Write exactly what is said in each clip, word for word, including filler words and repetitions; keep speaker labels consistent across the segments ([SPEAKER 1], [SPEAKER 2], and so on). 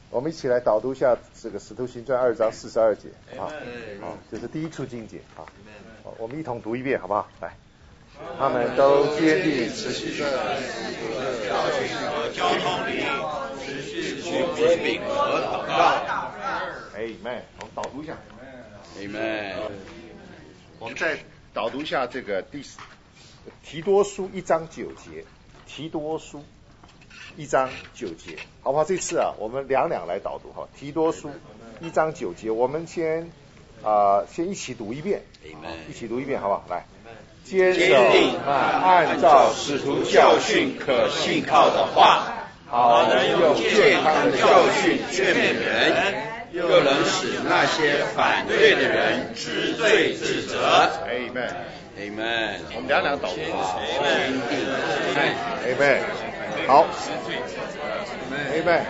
[SPEAKER 1] 我们一起来导读一下这个《使徒行传》二章四十二节啊，好，这是第一处经节啊，好，我们一同读一遍好不好？来，他们都坚定持续的
[SPEAKER 2] 教训和交通里，持续去擘饼和祷告。
[SPEAKER 1] Amen， 我们导读一下。
[SPEAKER 2] Amen。
[SPEAKER 1] 我们再导读一下这个第提多书一章九节，提多书一章九节，好不好？这次啊，我们两两来导读哈。提多书一章九节，我们先啊、呃、先一起读一遍，一起读一遍好不好？来，坚守按照使徒教训可信靠的话，好能用健康的教训劝勉人，
[SPEAKER 2] 又能使那些反对的人知罪自责。
[SPEAKER 1] Amen。
[SPEAKER 2] Amen。
[SPEAKER 1] 我们两两导读啊。
[SPEAKER 2] Amen。
[SPEAKER 1] Amen。好。Amen。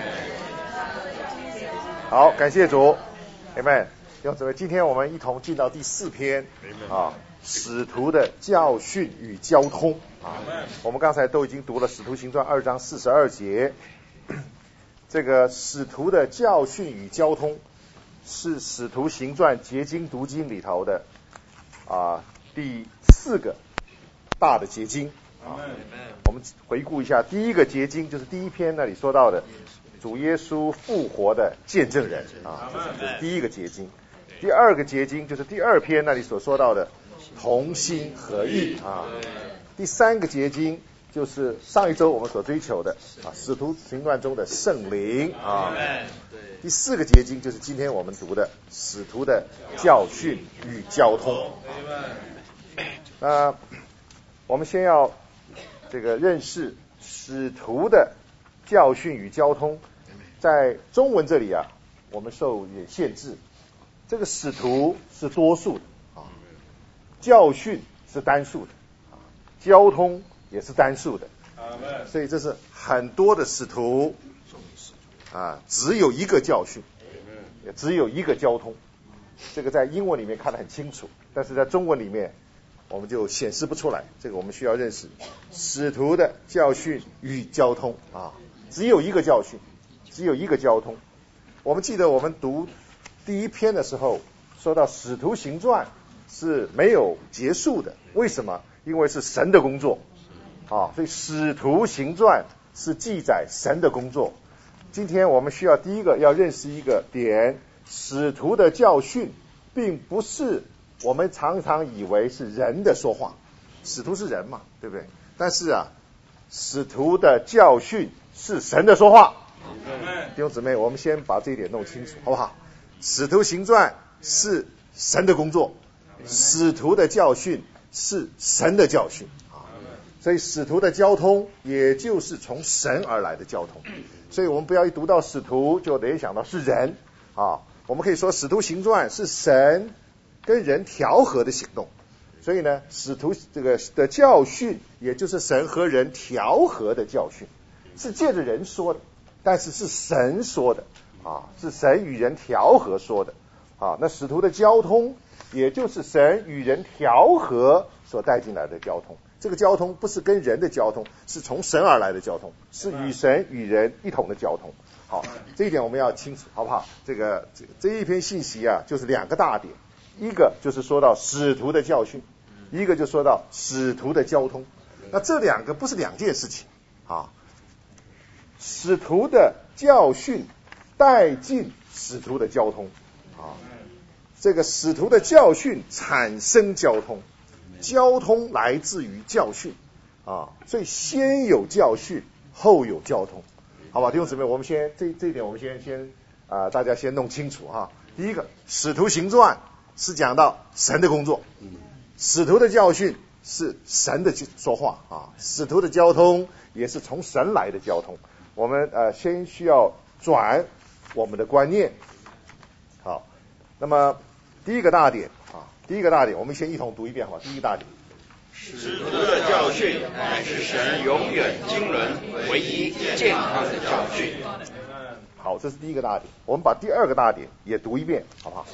[SPEAKER 1] 好，感谢主。Amen。弟兄姊妹，今天我们一同进到第四篇啊，使徒的教训与交通啊。我们刚才都已经读了《使徒行传》二章四十二节。这个使徒的教训与交通是使徒行传结晶读经里头的啊第四个大的结晶啊。我们回顾一下，第一个结晶就是第一篇那里说到的主耶稣复活的见证人啊，这是第一个结晶。第二个结晶就是第二篇那里所说到的同心合意啊。第三个结晶就是上一周我们所追求的啊，使徒行传中的圣灵啊。第四个结晶就是今天我们读的使徒的教训与交通。那我们先要这个认识使徒的教训与交通，在中文这里啊，我们受也限制。这个使徒是多数的啊，教训是单数的啊，交通也是单数的，所以这是很多的使徒啊，只有一个教训，也只有一个交通。这个在英文里面看得很清楚，但是在中文里面我们就显示不出来。这个我们需要认识使徒的教训与交通啊，只有一个教训，只有一个交通。我们记得我们读第一篇的时候说到使徒行传是没有结束的，为什么？因为是神的工作啊，所以使徒行传是记载神的工作。今天我们需要第一个要认识一个点，使徒的教训并不是我们常常以为是人的说话，使徒是人嘛，对不对？但是啊，使徒的教训是神的说话。弟兄姊妹，我们先把这一点弄清楚好不好？使徒行传是神的工作，使徒的教训是神的教训啊，所以使徒的交通也就是从神而来的交通。所以我们不要一读到使徒就联想到是人啊，我们可以说使徒行传是神跟人调和的行动。所以呢，使徒这个的教训也就是神和人调和的教训，是借着人说的，但是是神说的啊，是神与人调和说的啊。那使徒的交通也就是神与人调和所带进来的交通，这个交通不是跟人的交通，是从神而来的交通，是与神与人一同的交通。好，这一点我们要清楚好不好？这个这这一篇信息啊，就是两个大点，一个就是说到使徒的教训，一个就说到使徒的交通。那这两个不是两件事情啊，使徒的教训带进使徒的交通啊，这个使徒的教训产生交通，交通来自于教训啊，所以先有教训后有交通，好吧？弟兄姊妹，我们先这这一点我们先先啊、呃，大家先弄清楚哈。第一个，使徒行传是讲到神的工作，使徒的教训是神的说话啊，使徒的交通也是从神来的交通。我们呃先需要转我们的观念。好，那么第一个大点啊，第一个大点，我们先一同读一遍好吧？第一个大点，
[SPEAKER 2] 使徒的教训乃是神永远经纶唯一健康的教训。
[SPEAKER 1] 好，这是第一个大点。我们把第二个大点也读一遍，好不好？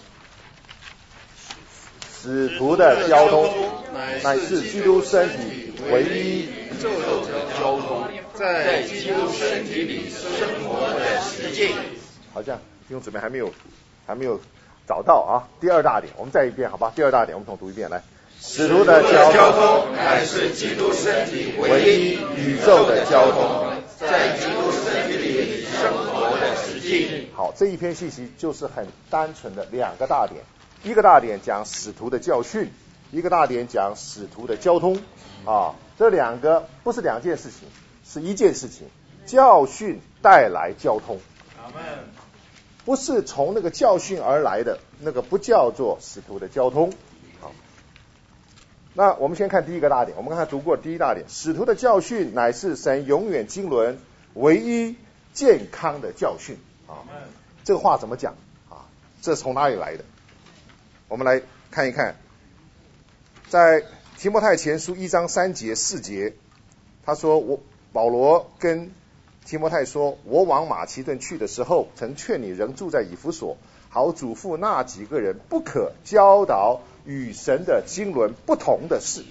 [SPEAKER 1] 使徒的交通乃是基督身体唯一
[SPEAKER 2] 宇宙的交通，在基督身体里生活的实践。
[SPEAKER 1] 好像弟兄姊妹还没有还没有找到啊。第二大点，我们再一遍好吧？第二大点我们重读一遍来。使徒的交通
[SPEAKER 2] 乃是基督身体
[SPEAKER 1] 唯一宇宙的交通，
[SPEAKER 2] 在基督身体里生活的实际。
[SPEAKER 1] 好，这一篇信息就是很单纯的两个大点，一个大点讲使徒的教训，一个大点讲使徒的交通啊，这两个不是两件事情，是一件事情。教训带来交通，不是从那个教训而来的，那个不叫做使徒的交通。好，那我们先看第一个大点，我们刚才读过第一大点，使徒的教训乃是神永远经纶唯一健康的教训啊。这个话怎么讲啊？这从哪里来的？我们来看一看，在提摩太前书一章三节四节，他说我保罗跟提摩太说，我往马其顿去的时候，曾劝你仍住在以弗所，好嘱咐那几个人不可教导与神的经纶不同的事，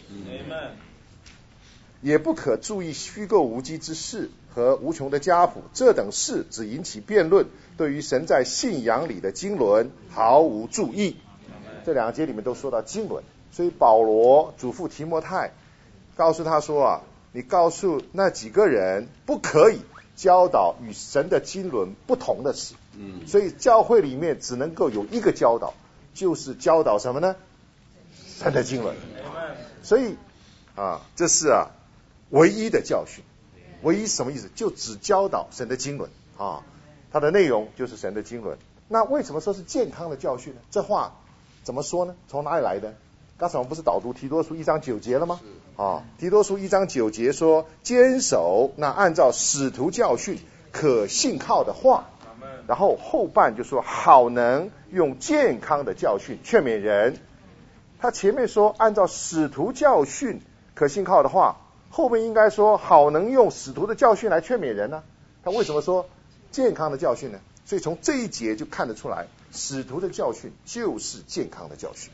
[SPEAKER 1] 也不可注意虚构无稽之事和无穷的家谱，这等事只引起辩论，对于神在信仰里的经纶毫无注意。这两节里面都说到经纶，所以保罗嘱咐提摩太，告诉他说啊，你告诉那几个人不可以教导与神的经纶不同的事。嗯，所以教会里面只能够有一个教导，就是教导什么呢？神的经纶。所以啊，这是啊唯一的教训。唯一什么意思？就只教导神的经纶啊，它的内容就是神的经纶。那为什么说是健康的教训呢？这话怎么说呢？从哪里来的？刚才我们不是导读提多书一章九节了吗？啊，提多书一章九节说，坚守那按照使徒教训可信靠的话，然后后半就说好能用健康的教训劝勉人。他前面说按照使徒教训可信靠的话，后面应该说好能用使徒的教训来劝勉人呢、啊？他为什么说健康的教训呢？所以从这一节就看得出来，使徒的教训就是健康的教训。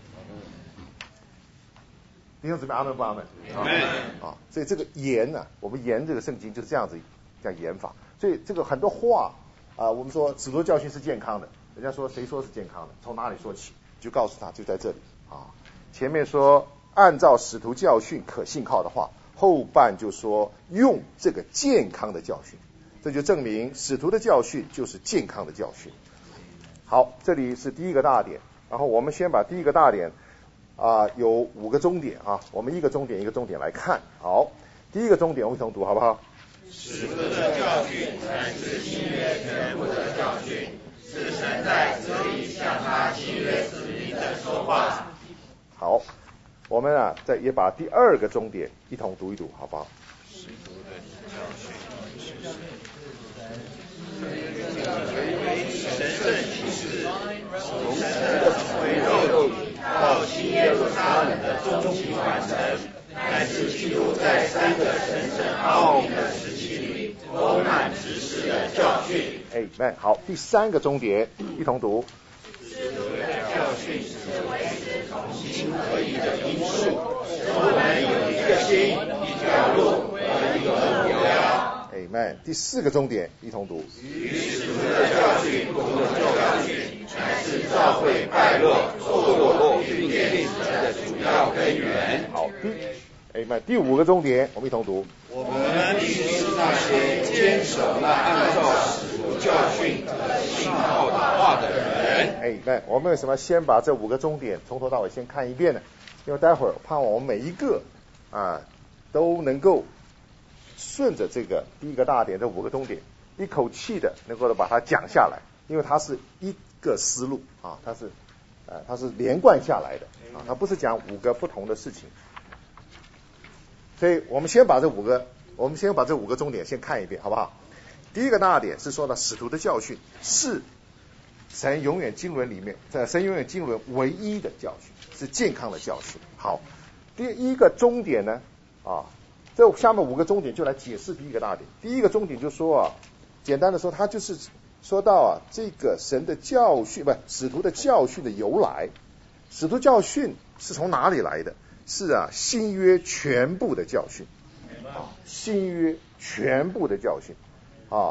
[SPEAKER 1] 弟兄姊妹，阿门不阿门？阿门啊！所以这个言呢、啊，我们言这个圣经就是这样子这样言法。所以这个很多话啊、呃，我们说使徒教训是健康的，人家说谁说是健康的？从哪里说起？就告诉他，就在这里啊。前面说按照使徒教训可信靠的话，后半就说用这个健康的教训，这就证明使徒的教训就是健康的教训。好，这里是第一个大点，然后我们先把第一个大点。啊、呃，有五个终点啊，我们一个终点一个终点来看。好，第一个终点我们一同读好不好？
[SPEAKER 2] 使徒的教训乃是新约全部的教训，是神在子里向他新约子民的说话。
[SPEAKER 1] 好，我们啊再也把第二个终点一同读一读好不好？
[SPEAKER 2] 使徒的教训是神圣启示，从神的回肉体到新耶路撒冷的终极完成，乃是基督在三个神圣奥秘的时期里丰满执事的教训。
[SPEAKER 1] 哎，那好，第三个终点一同读。
[SPEAKER 2] 使徒的教训是维持同心合一的因素，使我们有一个心、一条路和一个目标。
[SPEAKER 1] Amen。第四个终点一同读。
[SPEAKER 2] 与使徒的教训不同的教训，乃是教会败落、堕落与变质的主要根源。
[SPEAKER 1] 好，第 Amen。第五个终点我们一同读。
[SPEAKER 2] 我们必须是那些坚守那按照使徒教训的信靠的话的人。
[SPEAKER 1] Amen。我们为什么先把这五个终点从头到尾先看一遍呢？因为待会儿盼望我们每一个啊都能够顺着这个第一个大点这五个终点一口气的能够把它讲下来，因为它是一个思路啊，它是呃它是连贯下来的啊，它不是讲五个不同的事情。所以我们先把这五个我们先把这五个终点先看一遍好不好？第一个大点是说呢，使徒的教训是神永远经纶里面在神永远经纶唯一的教训，是健康的教训。好，第一个终点呢啊，这下面五个终点就来解释第一个大点。第一个终点就说啊，简单的说，它就是说到啊，这个神的教训，不，使徒的教训的由来。使徒教训是从哪里来的？是啊，新约全部的教训啊，新约全部的教训啊。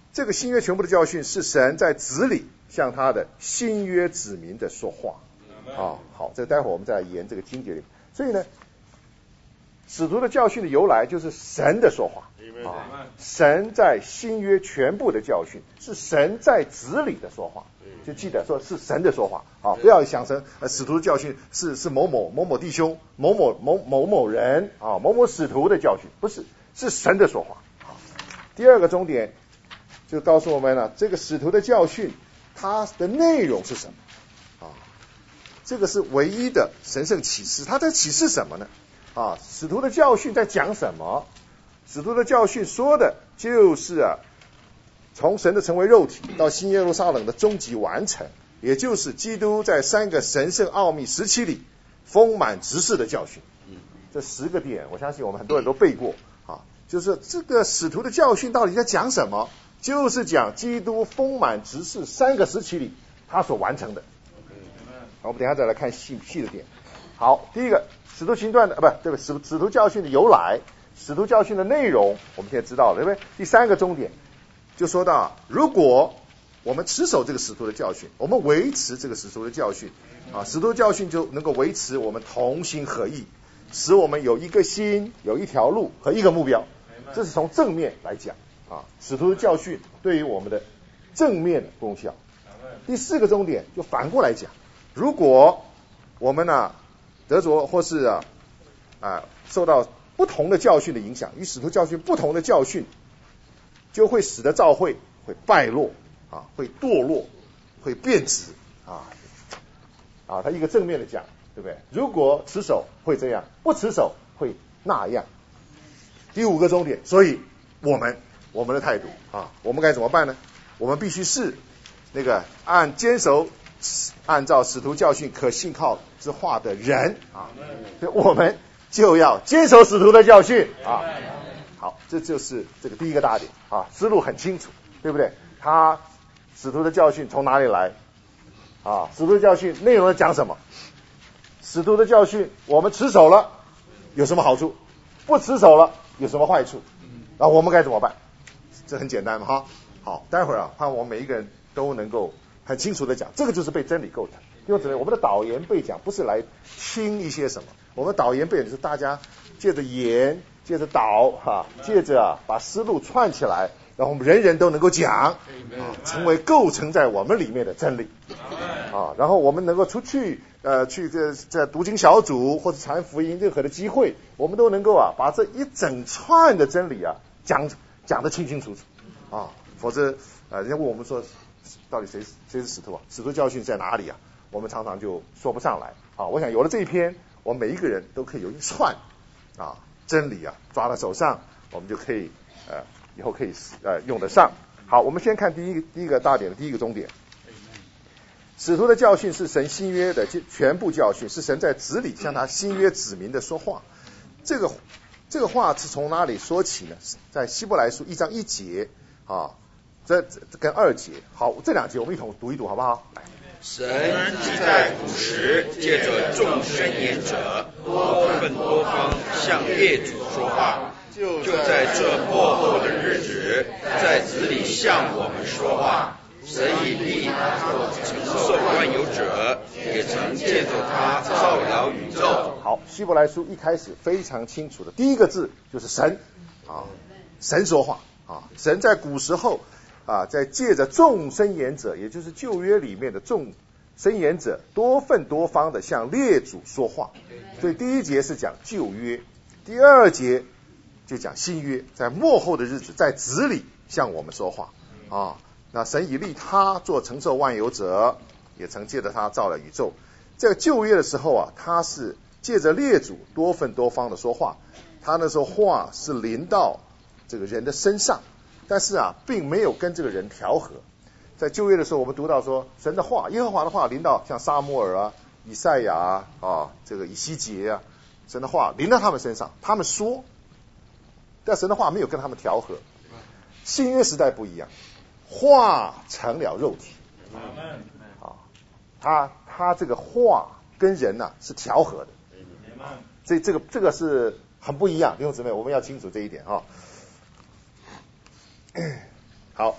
[SPEAKER 1] 这个新约全部的教训是神在子里向他的新约子民的说话。啊，好，这待会儿我们再来研这个经节里。所以呢，使徒的教训的由来就是神的说话。啊，神在新约全部的教训是神在子里的说话，就记得说是神的说话啊，不要想成呃使徒的教训是是某某某某弟兄某某某某某人啊某某使徒的教训，不是，是神的说话。第二个重点就告诉我们了，这个使徒的教训它的内容是什么啊？这个是唯一的神圣启示，它在启示什么呢？啊，使徒的教训在讲什么？使徒的教训说的就是啊，从神的成为肉体到新耶路撒冷的终极完成，也就是基督在三个神圣奥秘时期里丰满执事的教训。这十个点，我相信我们很多人都背过啊。就是这个使徒的教训到底在讲什么？就是讲基督丰满执事三个时期里他所完成的。好，我们等一下再来看细细的点。好，第一个使徒行传的啊，不，对不，使使徒教训的由来。使徒教训的内容我们现在知道了，对不对？第三个重点就说到，如果我们持守这个使徒的教训，我们维持这个使徒的教训啊，使徒教训就能够维持我们同心合意，使我们有一个心，有一条路和一个目标。这是从正面来讲啊，使徒的教训对于我们的正面的功效。第四个重点就反过来讲，如果我们呢、啊、得着或是啊啊受到不同的教训的影响，与使徒教训不同的教训，就会使得教会会败落啊，会堕落，会变质啊啊。他一个正面的讲，对不对？如果持守会这样，不持守会那样。第五个重点，所以我们我们的态度啊，我们该怎么办呢？我们必须是那个按坚守按照使徒教训可信靠之话的人啊，所以我们就要坚守使徒的教训啊。好，这就是这个第一个大点啊，思路很清楚，对不对？他使徒的教训从哪里来啊？使徒的教训内容讲什么？使徒的教训我们持守了有什么好处？不持守了有什么坏处？然后我们该怎么办？这很简单嘛哈。好，待会儿啊，盼望我们每一个人都能够很清楚的讲，这个就是被真理构成。因为怎么样？我们的导言背讲不是来听一些什么，我们导言背讲是大家借着言，借着导哈，借着啊把思路串起来，然后我们人人都能够讲啊，成为构成在我们里面的真理啊。然后我们能够出去呃去这在读经小组或者传福音任何的机会，我们都能够啊把这一整串的真理啊讲讲得清清楚楚啊。否则呃人家问我们说到底谁谁是使徒啊？使徒教训在哪里啊？我们常常就说不上来啊！我想有了这一篇，我们每一个人都可以有一串啊真理啊抓在手上，我们就可以呃以后可以呃用得上。好，我们先看第一个第一个大点的第一个终点。使徒的教训是神新约的全部教训，是神在子里向他新约子民的说话。这个这个话是从哪里说起呢？在希伯来书一章一节啊，这跟二节。好，这两节我们一同读一读好不好？来。
[SPEAKER 2] 神既在古时借着众申言者多分多方向列祖说话，就在这末后的日子在子里向我们说话。神以立他做承受万有者，也曾借着他造了宇宙。
[SPEAKER 1] 好，希伯来书一开始非常清楚的第一个字就是神啊，神说话啊，神在古时候啊，在借着众申言者，也就是旧约里面的众申言者，多份多方的向列祖说话。所以第一节是讲旧约，第二节就讲新约，在末后的日子，在子里向我们说话啊。那神以立他做承受万有者，也曾借着他造了宇宙。在旧约的时候啊，他是借着列祖多份多方的说话，他那时候话是临到这个人的身上，但是啊，并没有跟这个人调和。在旧约的时候，我们读到说，神的话，耶和华的话临到像撒母耳啊、以赛亚啊、啊这个以西结啊，神的话临到他们身上，他们说，但神的话没有跟他们调和。新约时代不一样，话成了肉体，啊，他他这个话跟人呐、啊、是调和的，所以这个这个是很不一样，弟兄姊妹，我们要清楚这一点啊。好，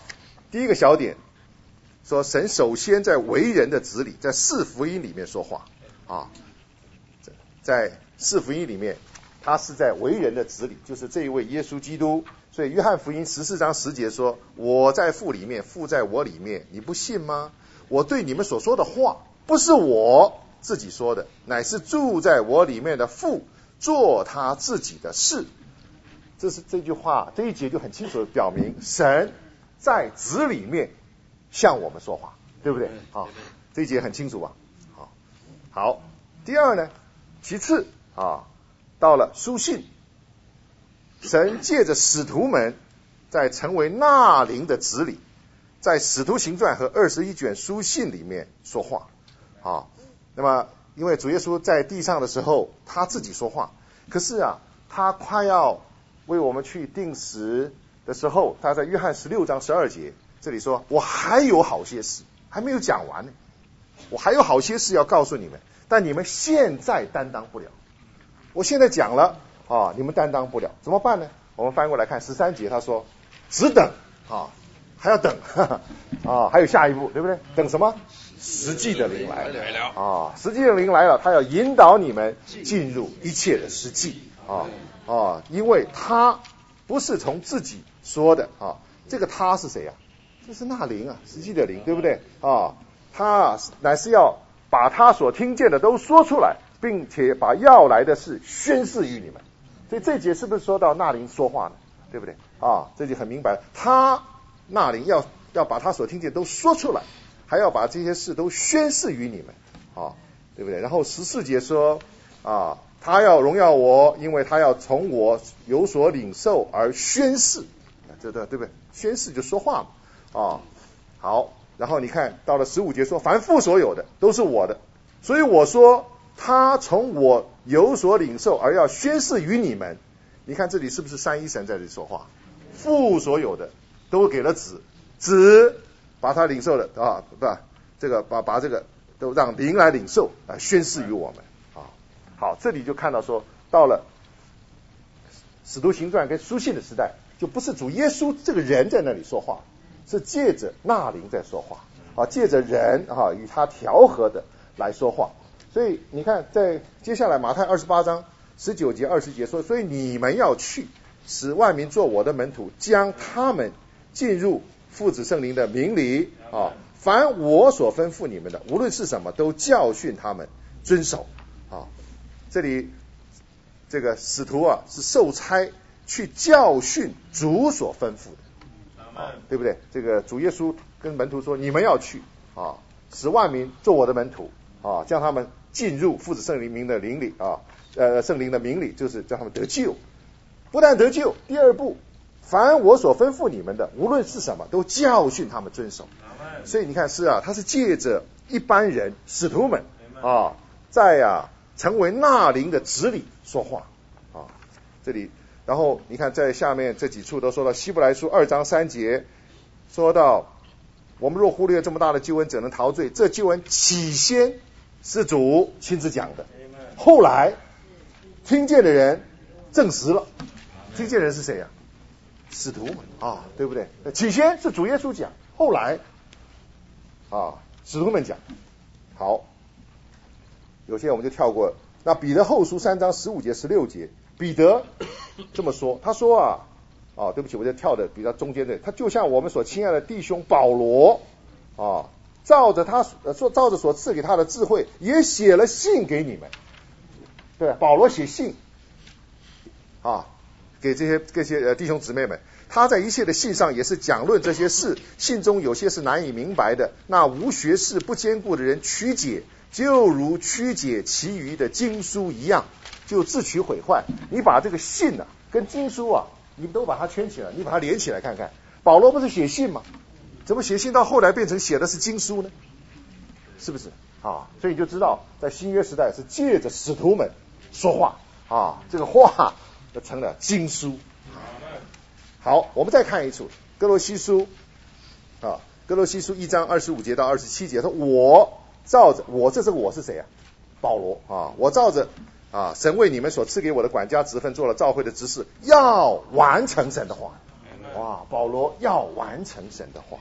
[SPEAKER 1] 第一个小点说，神首先在为人的子里，在四福音里面说话啊，在四福音里面，他是在为人的子里，就是这一位耶稣基督。所以约翰福音十四章十节说，我在父里面，父在我里面，你不信吗？我对你们所说的话，不是我自己说的，乃是住在我里面的父做他自己的事。这是这句话，这一节就很清楚的表明，神在子里面向我们说话，对不对？啊，这一节很清楚吧？好，好。第二呢，其次啊，到了书信。神借着使徒们在成为纳灵的子里，在使徒行传和二十一卷书信里面说话啊。那么因为主耶稣在地上的时候他自己说话，可是啊他快要为我们去定死的时候，他在约翰十六章十二节这里说，我还有好些事还没有讲完呢，我还有好些事要告诉你们，但你们现在担当不了。我现在讲了啊，你们担当不了，怎么办呢？我们翻过来看十三节，他说只等啊，还要等呵呵啊，还有下一步，对不对？等什么？实际的灵来了啊，实际的灵来了，他要引导你们进入一切的实际啊啊，因为他不是从自己说的啊，这个他是谁啊？这是那灵啊，实际的灵，对不对啊？他乃是要把他所听见的都说出来，并且把要来的事宣示于你们。所以这节是不是说到那灵说话呢？对不对啊？这就很明白了，他那灵要要把他所听见都说出来，还要把这些事都宣示于你们啊，对不对？然后十四节说啊，他要荣耀我，因为他要从我有所领受而宣示，这对对不对？宣示就说话嘛啊。好，然后你看到了十五节说，凡父所有的都是我的，所以我说他从我有所领受而要宣示于你们。你看这里是不是三一神在这里说话？父所有的都给了子，子把他领受的啊，不，这个把把这个都让灵来领受，来宣示于我们啊。好，这里就看到说，到了使徒行传跟书信的时代，就不是主耶稣这个人在那里说话，是借着那灵在说话啊，借着人啊与他调和的来说话。所以你看，在接下来马太二十八章十九节二十节说，所以你们要去，使万民做我的门徒，将他们进入父子圣灵的名里啊，凡我所吩咐你们的，无论是什么，都教训他们遵守啊。这里这个使徒啊是受差去教训主所吩咐的啊，对不对？这个主耶稣跟门徒说，你们要去啊，使万民做我的门徒啊，将他们进入父子圣灵名的灵里啊，呃，圣灵的名里，就是叫他们得救。不但得救，第二步，凡我所吩咐你们的，无论是什么，都教训他们遵守。所以你看是啊，他是借着一般人使徒们啊，在啊成为那灵的子里说话啊。这里，然后你看在下面这几处都说到希伯来书二章三节，说到我们若忽略这么大的救恩，怎能逃罪？这救恩起先是主亲自讲的，后来听见的人证实了。听见的人是谁呀、啊？使徒们啊，对不对？起先是主耶稣讲，后来啊使徒们讲。好，有些我们就跳过了。那彼得后书三章十五节十六节，彼得这么说，他说啊啊，对不起，我就跳的比较中间的，他就像我们所亲爱的弟兄保罗啊，照着他说，照着所赐给他的智慧，也写了信给你们。对，保罗写信啊，给这些这些呃弟兄姊妹们，他在一切的信上也是讲论这些事，信中有些是难以明白的，那无学识不坚固的人曲解，就如曲解其余的经书一样，就自取毁坏。你把这个信啊跟经书啊，你都把它圈起来，你把它连起来看看，保罗不是写信吗？怎么写信到后来变成写的是经书呢？是不是啊？所以你就知道，在新约时代是借着使徒们说话啊，这个话就成了经书。好，我们再看一处哥罗西书啊，哥罗西书一章二十五节到二十七节，说我照着我这是我是谁啊？保罗啊，我照着啊神为你们所赐给我的管家职分做了召会的执事，要完成神的话。哇，保罗要完成神的话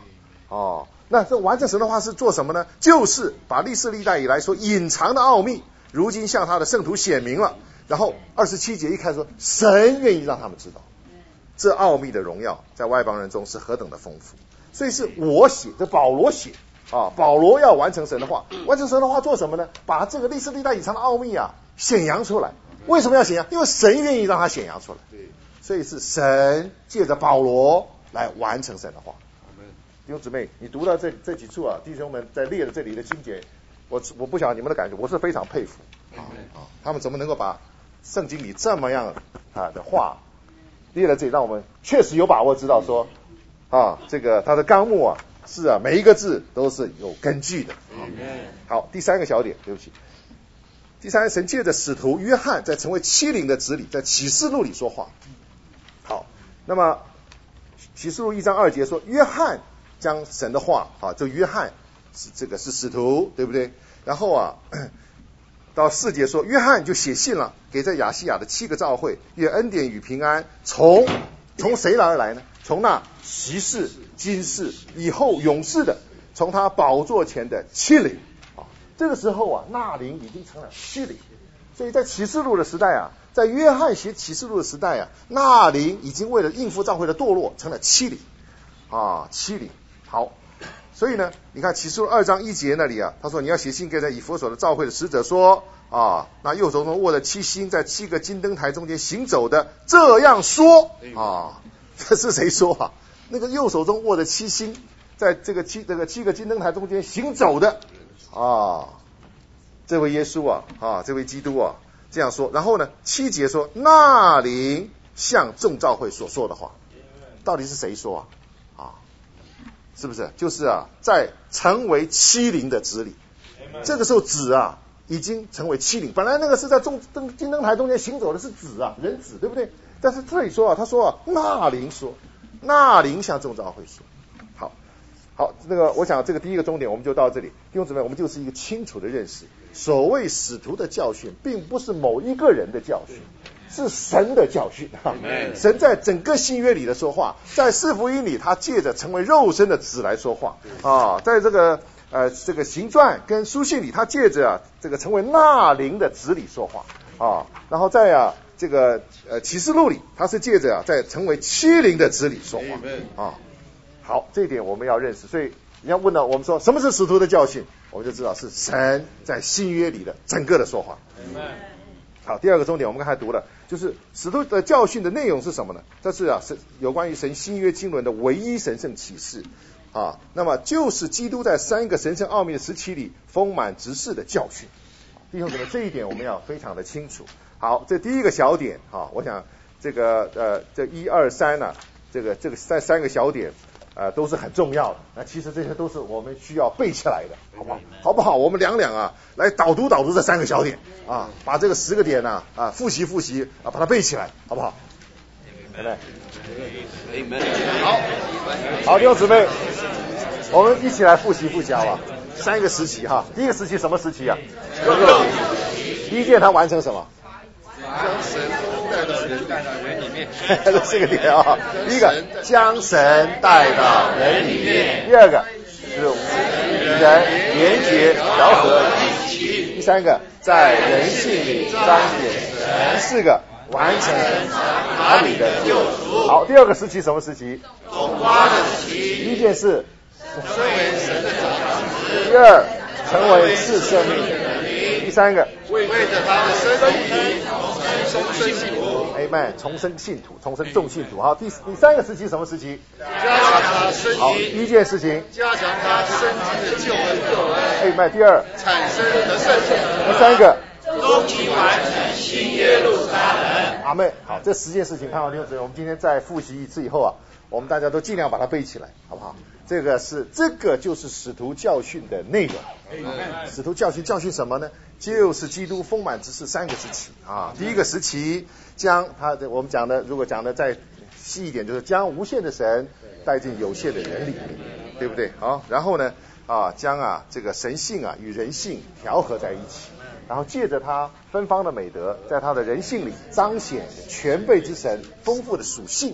[SPEAKER 1] 哦，那这完成神的话是做什么呢？就是把历世历代以来所隐藏的奥秘，如今向他的圣徒显明了。然后二十七节一开始说，神愿意让他们知道，这奥秘的荣耀在外邦人中是何等的丰富。所以是我写，这保罗写啊，保罗要完成神的话，完成神的话做什么呢？把这个历世历代隐藏的奥秘啊显扬出来。为什么要显扬？因为神愿意让他显扬出来。所以是神借着保罗来完成神的话。弟兄姊妹，你读到这这几处啊，弟兄们在列的这里的经节，我我不晓得你们的感觉，我是非常佩服啊啊！他们怎么能够把圣经里这么样啊的话列在这里，让我们确实有把握知道说啊，这个他的纲目啊是啊每一个字都是有根据的。好，第三个小点，对不起，第三，神借着使徒约翰在成为欺凌的子里，在启示录里说话。好，那么启示录一章二节说，约翰将神的话啊，这约翰是这个是使徒，对不对？然后啊，到四节说，约翰就写信了，给在亚细亚的七个教会，愿恩典与平安从从谁而来呢？从那昔世、今世、以后永世的，从他宝座前的欺凌啊。这个时候啊，那灵已经成了欺凌，所以在启示录的时代啊，在约翰写启示录的时代啊，那灵已经为了应付教会的堕落，成了欺凌啊，欺凌。好，所以呢，你看启示录二章一节那里啊，他说你要写信给在以弗所的教会的使者说啊，那右手中握着七星，在七个金灯台中间行走的，这样说啊，这是谁说啊？那个右手中握着七星，在这个七这个七个金灯台中间行走的啊，这位耶稣啊啊，这位基督啊，这样说。然后呢，七节说那灵向众教会所说的话，到底是谁说啊？啊，是不是？就是啊，在成为欺凌的子里，这个时候子啊已经成为欺凌。本来那个是在中灯金灯台中间行走的是子啊，人子，对不对？但是这里说啊，他说啊，那灵说，那灵向众教会说。好，好，那个我想这个第一个重点我们就到这里。弟兄姊妹，我们就是一个清楚的认识，所谓使徒的教训，并不是某一个人的教训。是神的教训，神在整个新约里的说话，在四福音里他借着成为肉身的子来说话啊，在这个呃这个行传跟书信里他借着、啊、这个成为那灵的子里说话啊，然后在啊这个呃启示录里他是借着啊在成为欺凌的子里说话啊。好，这一点我们要认识，所以你要问到我们说什么是使徒的教训，我们就知道是神在新约里的整个的说话。好，第二个重点我们刚才读了，就是使徒的教训的内容是什么呢？这是啊，是有关于神新约经纶的唯一神圣启示啊。那么就是基督在三个神圣奥秘的时期里丰满执事的教训。弟兄姊妹，这一点我们要非常的清楚。好，这第一个小点啊，我想这个呃这一二三呢，这个这个三三个小点。呃，都是很重要的。那其实这些都是我们需要背起来的，好不好？好不好？我们两两啊，来导读导读这三个小点啊，把这个十个点呢 啊, 啊复习复习啊，把它背起来，好不好？对不对？好，好，弟兄姊妹，我们一起来复习复习好不好？三个时期哈，第一个时期什么时期啊？第一件他完成什么？
[SPEAKER 3] 将神带到人带到人里面，
[SPEAKER 1] 这是个点啊。第一个，将神带到人里面；第二个，是人连结调和一起；第三个，在人性里彰显神；第四个，完成儿女的救赎。好，第二个时期什么时期？
[SPEAKER 2] 种瓜的时期。
[SPEAKER 1] 第一件事，
[SPEAKER 2] 成为神的种子。
[SPEAKER 1] 第二，成为是生命的灵。第三个，
[SPEAKER 2] 为着他的身体重生信徒。
[SPEAKER 1] Amen， 重生信徒，重生众信徒。好，第第三个时期什么时期？
[SPEAKER 2] 加强他身体。
[SPEAKER 1] 好，第一件事情，
[SPEAKER 2] 加强他身体的救恩救恩。
[SPEAKER 1] Amen。第二，
[SPEAKER 2] 产生的圣性。
[SPEAKER 1] 第三个，
[SPEAKER 2] 终极完成新耶路撒冷。
[SPEAKER 1] 阿妹，好，这十件事情看好弟兄姊妹，我们今天再复习一次以后啊，我们大家都尽量把它背起来，好不好？这个是这个就是使徒教训的内容。使徒教训教训什么呢？就是基督丰满执事三个时期啊。第一个时期将他的我们讲的，如果讲的再细一点，就是将无限的神带进有限的人里面，对不对？好，然后呢啊，将啊这个神性啊与人性调和在一起。然后借着他芬芳的美德，在他的人性里彰显全备之神丰富的属性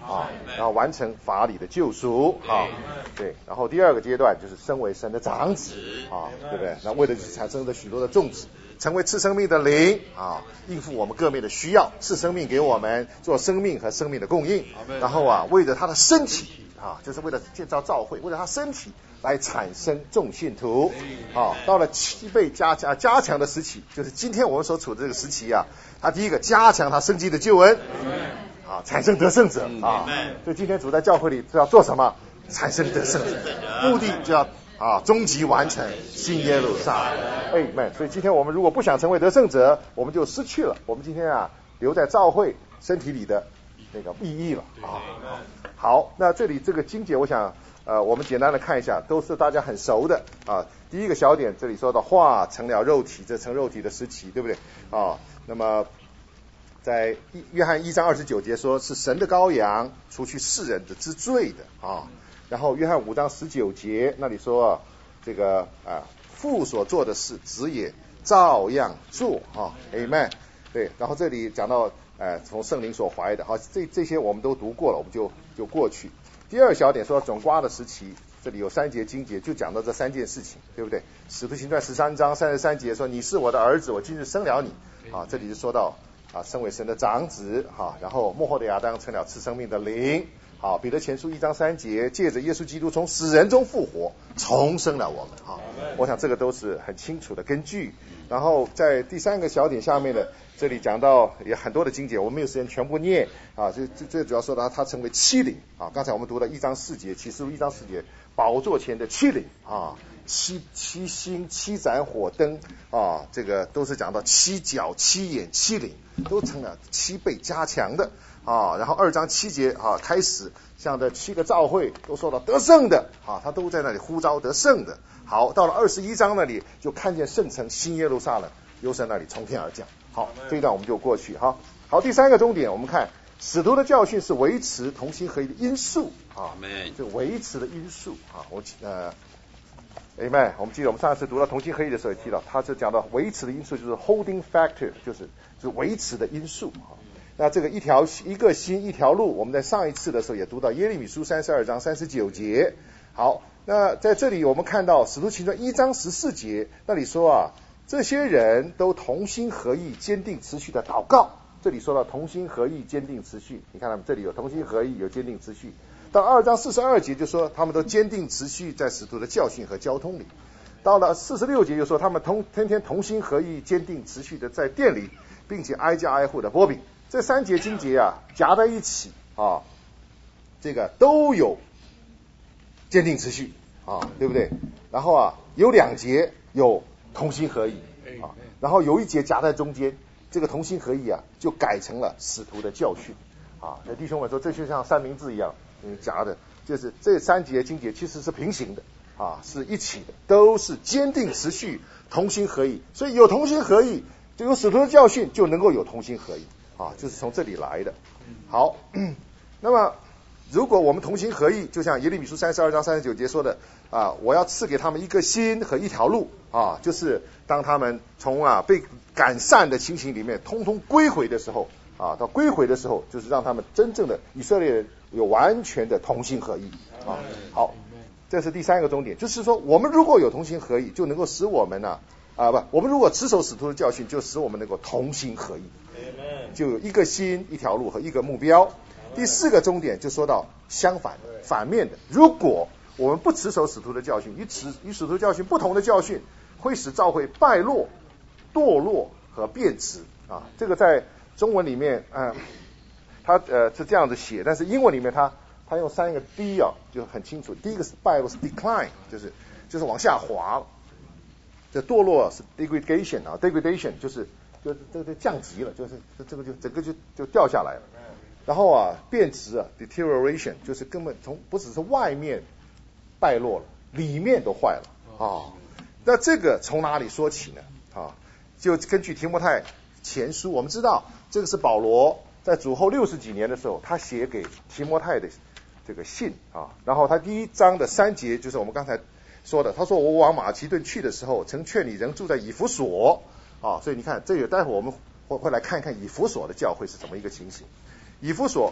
[SPEAKER 1] 啊，然后完成法理的救赎啊，对，然后第二个阶段就是身为神的长子啊，对不对？那为了产生了许多的种子，成为赐生命的灵啊，应付我们各面的需要，赐生命给我们做生命和生命的供应，然后啊，为了他的身体啊，就是为了建造教会，为了他身体来产生众信徒啊。到了七倍加加加强的时期，就是今天我们所处的这个时期啊，他第一个加强他生机的救恩啊，产生得胜者啊。所以今天主在教会里要做什么？产生得胜者，目的就要啊，终极完成新耶路撒冷。Amen。所以今天我们如果不想成为得胜者，我们就失去了我们今天啊留在教会身体里的那个意义了啊。好，那这里这个经节，我想呃，我们简单的看一下，都是大家很熟的啊。第一个小点，这里说到化成了肉体，这成肉体的时期，对不对啊？那么在约翰一章二十九节说是神的羔羊，除去世人的之罪的啊。然后约翰五章十九节那里说这个啊父所做的事，子也照样做啊 ，Amen。对，然后这里讲到呃从圣灵所怀的，好，这这些我们都读过了，我们就就过去。第二小点说种瓜的时期，这里有三节经节，就讲到这三件事情，对不对？使徒行传十三章三十三节说你是我的儿子，我今日生了你啊，这里就说到啊身为神的长子哈，然后末后的亚当成了赐生命的灵。好，彼得前书一章三节，借着耶稣基督从死人中复活，重生了我们啊。我想这个都是很清楚的根据。然后在第三个小点下面的这里讲到也很多的经节，我们没有时间全部念啊。这这最主要说到他成为欺凌啊。刚才我们读了一章四节，启示录一章四节，宝座前的欺凌啊，七七星、七盏火灯啊，这个都是讲到七角、七眼、七灵，都成了七倍加强的。啊，然后二章七节啊开始，像这七个教会都说到得胜的啊，他都在那里呼召得胜的。好，到了二十一章那里就看见圣城新耶路撒冷由神那里从天而降。好，这一段我们就过去哈。好，第三个重点，我们看使徒的教训是维持同心合一的因素啊，这维持的因素啊，我呃。Amen。我们记得我们上次读到同心合一的时候也提到，他是讲到维持的因素就是 holding factor， 就是就是维持的因素啊。那这个一条一个心一条路，我们在上一次的时候也读到耶利米书三十二章三十九节。好，那在这里我们看到使徒行传一章十四节，那里说啊，这些人都同心合意，坚定持续的祷告。这里说到同心合意，坚定持续，你看他们这里有同心合意，有坚定持续。到二章四十二节就说他们都坚定持续在使徒的教训和交通里。到了四十六节就说他们同天天同心合意，坚定持续的在店里，并且挨家挨户的擘饼。这三节经节啊夹在一起啊，这个都有坚定持续啊，对不对？然后啊有两节有同心合意啊，然后有一节夹在中间，这个同心合意啊就改成了使徒的教训啊。那弟兄们说这就像三明治一样，嗯，夹的，就是这三节经节其实是平行的啊，是一起的，都是坚定持续同心合意。所以有同心合意，就有使徒的教训，就能够有同心合意。啊，就是从这里来的。好，那么如果我们同心合意，就像耶利米书三十二章三十九节说的啊，我要赐给他们一个心和一条路啊，就是当他们从啊被赶散的情形里面通通归回的时候啊，到归回的时候，就是让他们真正的以色列人有完全的同心合意啊。好，这是第三个重点，就是说我们如果有同心合意，就能够使我们呢啊不，我们如果持守使徒的教训，就使我们能够同心合意。就有一个心一条路和一个目标。第四个重点就说到相反的反面的，如果我们不持守使徒的教训，与使与使徒教训不同的教训，会使教会败落、堕落和变质啊。这个在中文里面，嗯、呃，它呃是这样子写，但是英文里面它它用三个 D 啊，就很清楚。第一个是败落是 decline， 就是就是往下滑了。这堕落是 degradation 啊 ，degradation 就是就这个降级了，就是这个就整个就就掉下来了。然后啊，变质啊 ，deterioration 就是根本从不只是外面败落了，里面都坏了啊。那这个从哪里说起呢？啊，就根据提摩太前书，我们知道这个是保罗在主后六十几年的时候，他写给提摩太的这个信啊。然后他第一章的三节就是我们刚才说的，他说我往马其顿去的时候，曾劝你仍住在以弗所啊。所以你看，这个待会我们会会来看看以弗所的教会是怎么一个情形。以弗所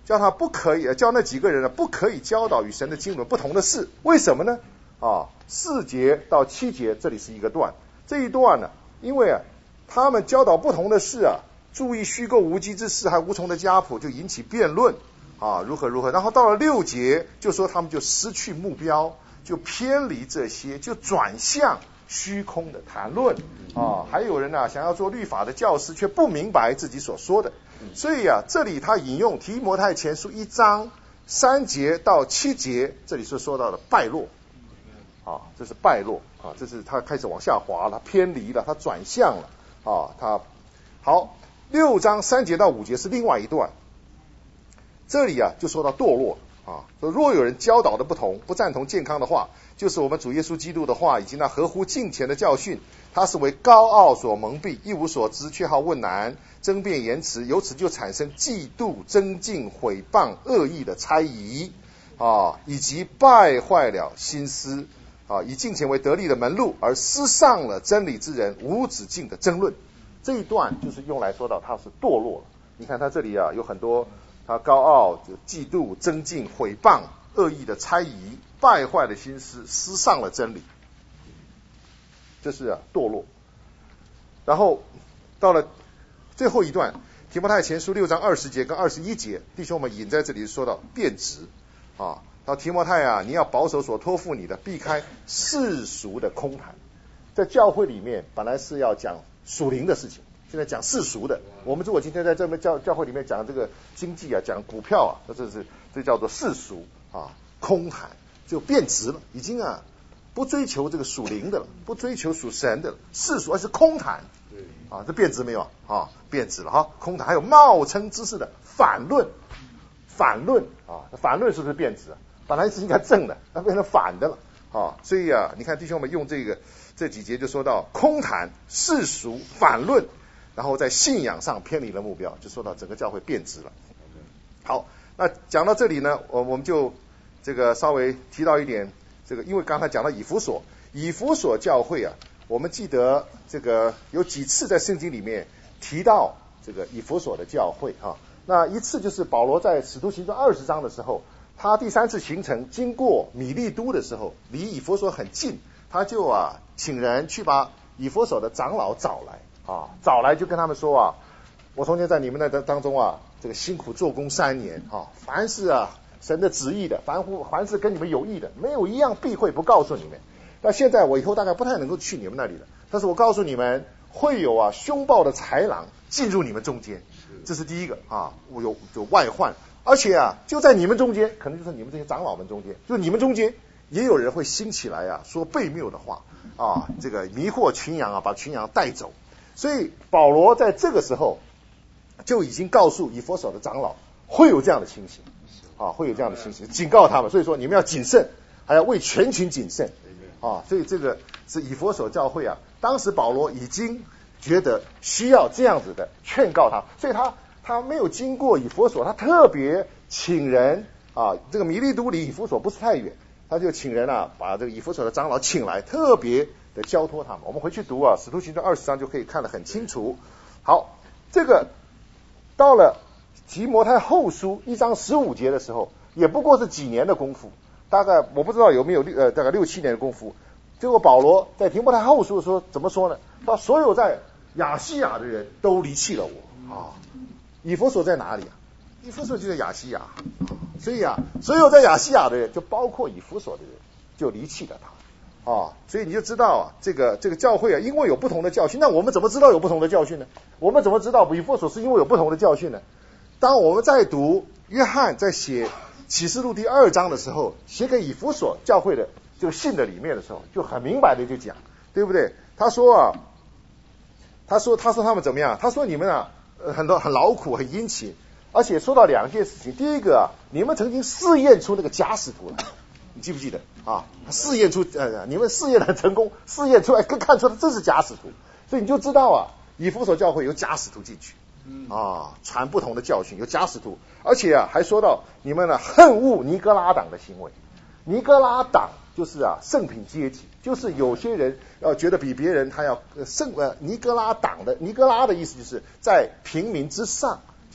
[SPEAKER 1] 叫他不可以，叫那几个人呢不可以教导与神的经纶不同的事。为什么呢？啊，四节到七节这里是一个段，这一段呢，因为啊他们教导不同的事啊，注意虚构无稽之事，还无从的家谱，就引起辩论啊，如何如何。然后到了六节，就说他们就失去目标，就偏离这些，就转向虚空的谈论啊。还有人呢、啊、想要做律法的教师，却不明白自己所说的。所以啊，这里他引用提摩太前书一章三节到七节，这里是说到的败落啊，这是败落啊，这是他开始往下滑了，偏离了，他转向了啊，他好。六章三节到五节是另外一段，这里啊就说到堕落啊，说若有人教导的不同，不赞同健康的话，就是我们主耶稣基督的话，以及那合乎敬虔的教训，他是为高傲所蒙蔽，一无所知，却好问难，争辩言辞，由此就产生嫉妒、争竞、毁谤、恶意的猜疑啊，以及败坏了心思啊，以敬虔为得利的门路，而失丧了真理之人无止境的争论。这一段就是用来说到他是堕落了。你看他这里啊有很多，他高傲、就嫉妒、争竞、毁谤、恶意的猜疑、败坏了心思、失丧了真理，这是啊堕落。然后到了最后一段，提摩太前书六章二十节跟二十一节，弟兄们引在这里说到变质啊，到提摩太啊，你要保守所托付你的，避开世俗的空谈。在教会里面本来是要讲属灵的事情，现在讲世俗的。我们如果今天在这边教教会里面讲这个经济啊，讲股票啊，那这是这叫做世俗啊，空谈，就变质了，已经啊不追求这个属灵的了，不追求属神的了，世俗而是空谈。啊，这变质没有啊？变质了哈，空谈。还有冒称知识的反论，反论啊，反论是不是变质？本来是应该正的，那变成反的了啊。所以啊，你看弟兄们用这个这几节就说到空谈、世俗、反论，然后在信仰上偏离了目标，就说到整个教会变质了。好，那讲到这里呢，我我们就这个稍微提到一点，这个因为刚才讲到以弗所，以弗所教会啊。我们记得这个有几次在圣经里面提到这个以弗所的教会啊，那一次就是保罗在使徒行传二十章的时候，他第三次行程经过米利都的时候，离以弗所很近，他就啊请人去把以弗所的长老找来啊，找来就跟他们说啊，我从前在你们那当中啊，这个辛苦做工三年啊，凡是啊神的旨意的，凡乎凡是跟你们有益的，没有一样避讳不告诉你们。那现在我以后大概不太能够去你们那里了，但是我告诉你们，会有啊凶暴的豺狼进入你们中间，这是第一个啊，我有有外患，而且啊就在你们中间，可能就是你们这些长老们中间，就你们中间也有人会兴起来啊说悖谬的话啊，这个迷惑群羊啊，把群羊带走。所以保罗在这个时候就已经告诉以弗所的长老会有这样的情形啊，会有这样的情形，警告他们，所以说你们要谨慎，还要为全群谨慎。啊，所以这个是以弗所教会啊，当时保罗已经觉得需要这样子的劝告他，所以他他没有经过以弗所，他特别请人啊，这个米利都离以弗所不是太远，他就请人啊把这个以弗所的长老请来，特别的交托他们。我们回去读啊，使徒行传二十章就可以看得很清楚。好，这个到了提摩太后书一章十五节的时候，也不过是几年的功夫。大概我不知道有没有六呃大概六七年的功夫，结果保罗在提摩太后书说怎么说呢？他所有在亚细亚的人都离弃了我啊。以弗所在哪里啊？以弗所就在亚细亚，所以啊，所有在亚细亚的人，就包括以弗所的人，就离弃了他啊。所以你就知道啊，这个这个教会啊，因为有不同的教训，那我们怎么知道有不同的教训呢？我们怎么知道以弗所是因为有不同的教训呢？当我们在读约翰在写启示录第二章的时候，写给以弗所教会的这个信的里面的时候，就很明白的就讲，对不对？他说啊，他说他说他们怎么样？他说你们啊，很多很劳苦，很殷勤，而且说到两件事情。第一个啊，你们曾经试验出那个假使徒来，你记不记得啊？试验出呃，你们试验的很成功，试验出来更看出来这是假使徒，所以你就知道啊，以弗所教会有假使徒进去。啊，传不同的教训，有假使徒，而且啊，还说到你们呢恨恶尼哥拉党的行为。尼哥拉党就是啊圣品阶级，就是有些人要觉得比别人他要圣呃尼哥拉党的尼哥拉的意思就是在平民之上，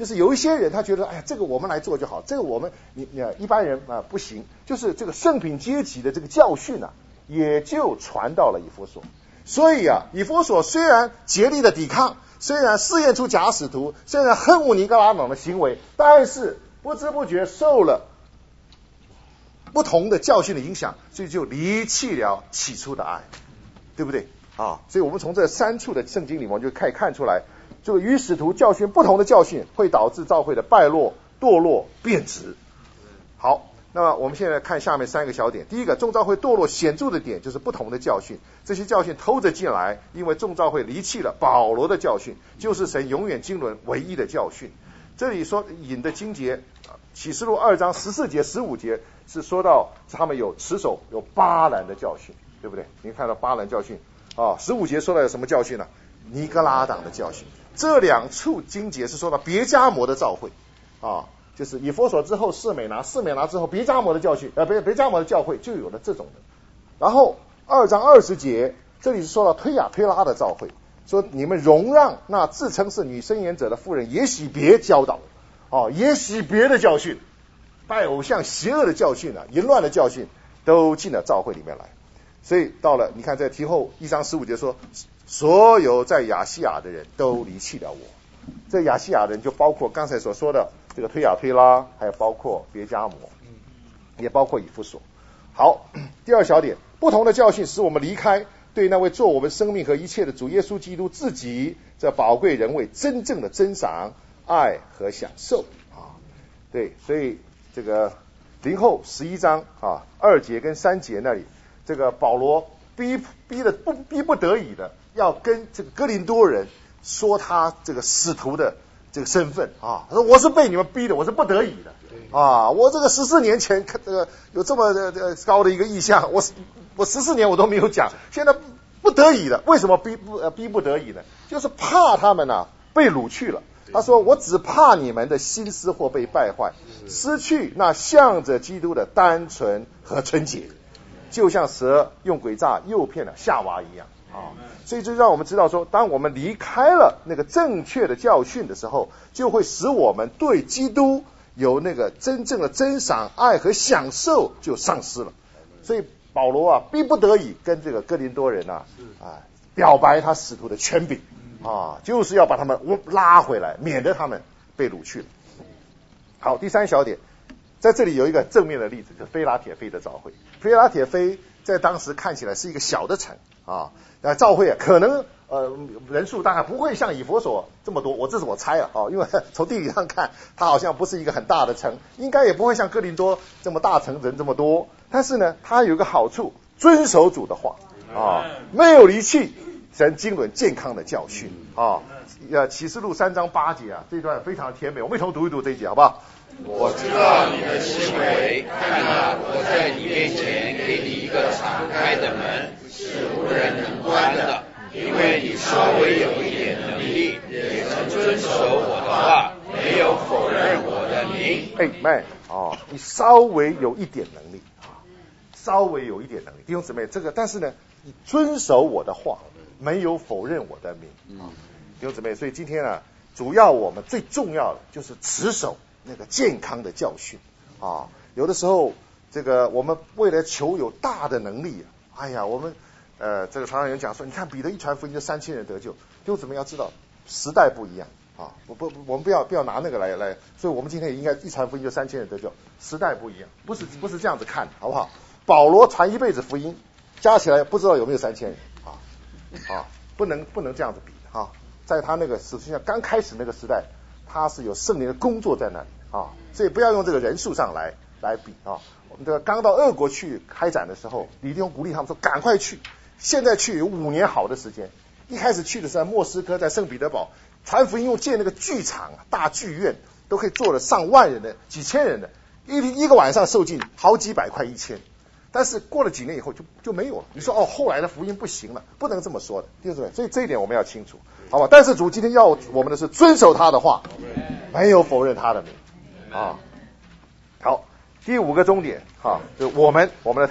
[SPEAKER 1] 就是有一些人他觉得，哎呀，这个我们来做就好，这个我们你你一般人啊不行。就是这个圣品阶级的这个教训啊，也就传到了以弗所。所以啊，以弗所虽然竭力的抵抗，虽然试验出假使徒，虽然恨恶尼哥拉党的行为，但是不知不觉受了不同的教训的影响，所以就离弃了起初的爱，对不对啊？所以我们从这三处的圣经里面就可以看出来，这个与使徒教训不同的教训会导致教会的败落、堕落、变质。好，那么我们现在看下面三个小点。第一个，众教会堕落显著的点就是不同的教训，这些教训偷着进来，因为众教会离弃了保罗的教训，就是神永远经纶唯一的教训。这里说引的经节，启示录二章十四节、十五节是说到他们有持守有巴兰的教训，对不对？您看到巴兰教训啊，十五节说到有什么教训呢？尼哥拉党的教训。这两处经节是说到别迦摩的教会啊。就是以弗所之后士美拿，士美拿之后别迦摩的教训，呃，别别迦摩的教会就有了这种的。然后二章二十节，这里是说到推雅推拉的教会，说你们容让那自称是女申言者的妇人也许别教导，哦，也许别的教训，拜偶像邪恶的教训啊，淫乱的教训都进了教会里面来。所以到了你看在提后一章十五节说，所有在亚细亚的人都离弃了我。这亚细亚人就包括刚才所说的这个推雅推拉，还有包括别迦摩，也包括以弗所。好，第二小点，不同的教训使我们离开对那位做我们生命和一切的主耶稣基督自己这宝贵人位真正的珍赏、爱和享受啊。对，所以这个林后十一章啊二节跟三节那里，这个保罗逼逼的不逼不得已的要跟这个哥林多人说他这个使徒的这个身份啊，他说我是被你们逼的，我是不得已的啊，我这个十四年前看这个有这么呃高的一个意向，我我十四年我都没有讲，现在不得已的，为什么逼不呃逼不得已呢？就是怕他们啊被掳去了。他说我只怕你们的心思或被败坏，失去那向着基督的单纯和纯洁，就像蛇用诡诈诱骗了夏娃一样啊。所以就让我们知道说，当我们离开了那个正确的教训的时候，就会使我们对基督有那个真正的珍赏、爱和享受就丧失了。所以保罗啊，逼不得已跟这个哥林多人啊啊表白他使徒的权柄啊，就是要把他们拉回来，免得他们被掳去了。好，第三小点，在这里有一个正面的例子，就是菲拉铁菲的教会。菲拉铁菲在当时看起来是一个小的城啊，那教会啊可能呃人数大概不会像以弗所这么多，我这是我猜啊，因为从地理上看它好像不是一个很大的城，应该也不会像哥林多这么大城人这么多。但是呢，它有一个好处，遵守主的话啊，没有离弃神经纶健康的教训啊。呃，启示录三章八节啊，这段非常甜美，我们一同读一读这一节好不好？
[SPEAKER 2] 我知道你的行为，看啊，我在你面前给你一个敞开的门，是无人能关的，因为你稍微有一点能力，也曾遵守我的话，没有否认我的名。
[SPEAKER 1] 哎妹哦，你稍微有一点能力啊，稍微有一点能力，弟兄姊妹，这个但是呢，你遵守我的话，没有否认我的名啊，弟兄姊妹，所以今天啊，主要我们最重要的就是持守那个健康的教训啊。有的时候这个我们为了求有大的能力，哎呀，我们呃这个常常有人讲说，你看彼得一传福音就三千人得救，弟兄姊妹要知道时代不一样啊，我不我们不要不要拿那个来来，所以我们今天也应该一传福音就三千人得救，时代不一样，不是不是这样子看，好不好？保罗传一辈子福音，加起来不知道有没有三千人啊啊，不能不能这样子比啊，在他那个实际上刚开始那个时代，他是有圣灵的工作在那里啊，所以不要用这个人数上来来比啊。我们这个刚到俄国去开展的时候，李弟兄鼓励他们说赶快去，现在去有五年好的时间。一开始去的时候，莫斯科在圣彼得堡传福音用建那个剧场大剧院，都可以坐了上万人的、几千人的，一一个晚上受尽好几百块一千。但是过了几年以后就就没有了。你说哦，后来的福音不行了，不能这么说的，弟兄姊妹。所以这一点我们要清楚，好吧？但是主今天要我们的是遵守他的话，没有否认他的名啊。好，第五个重点哈，就是我们我们的态度。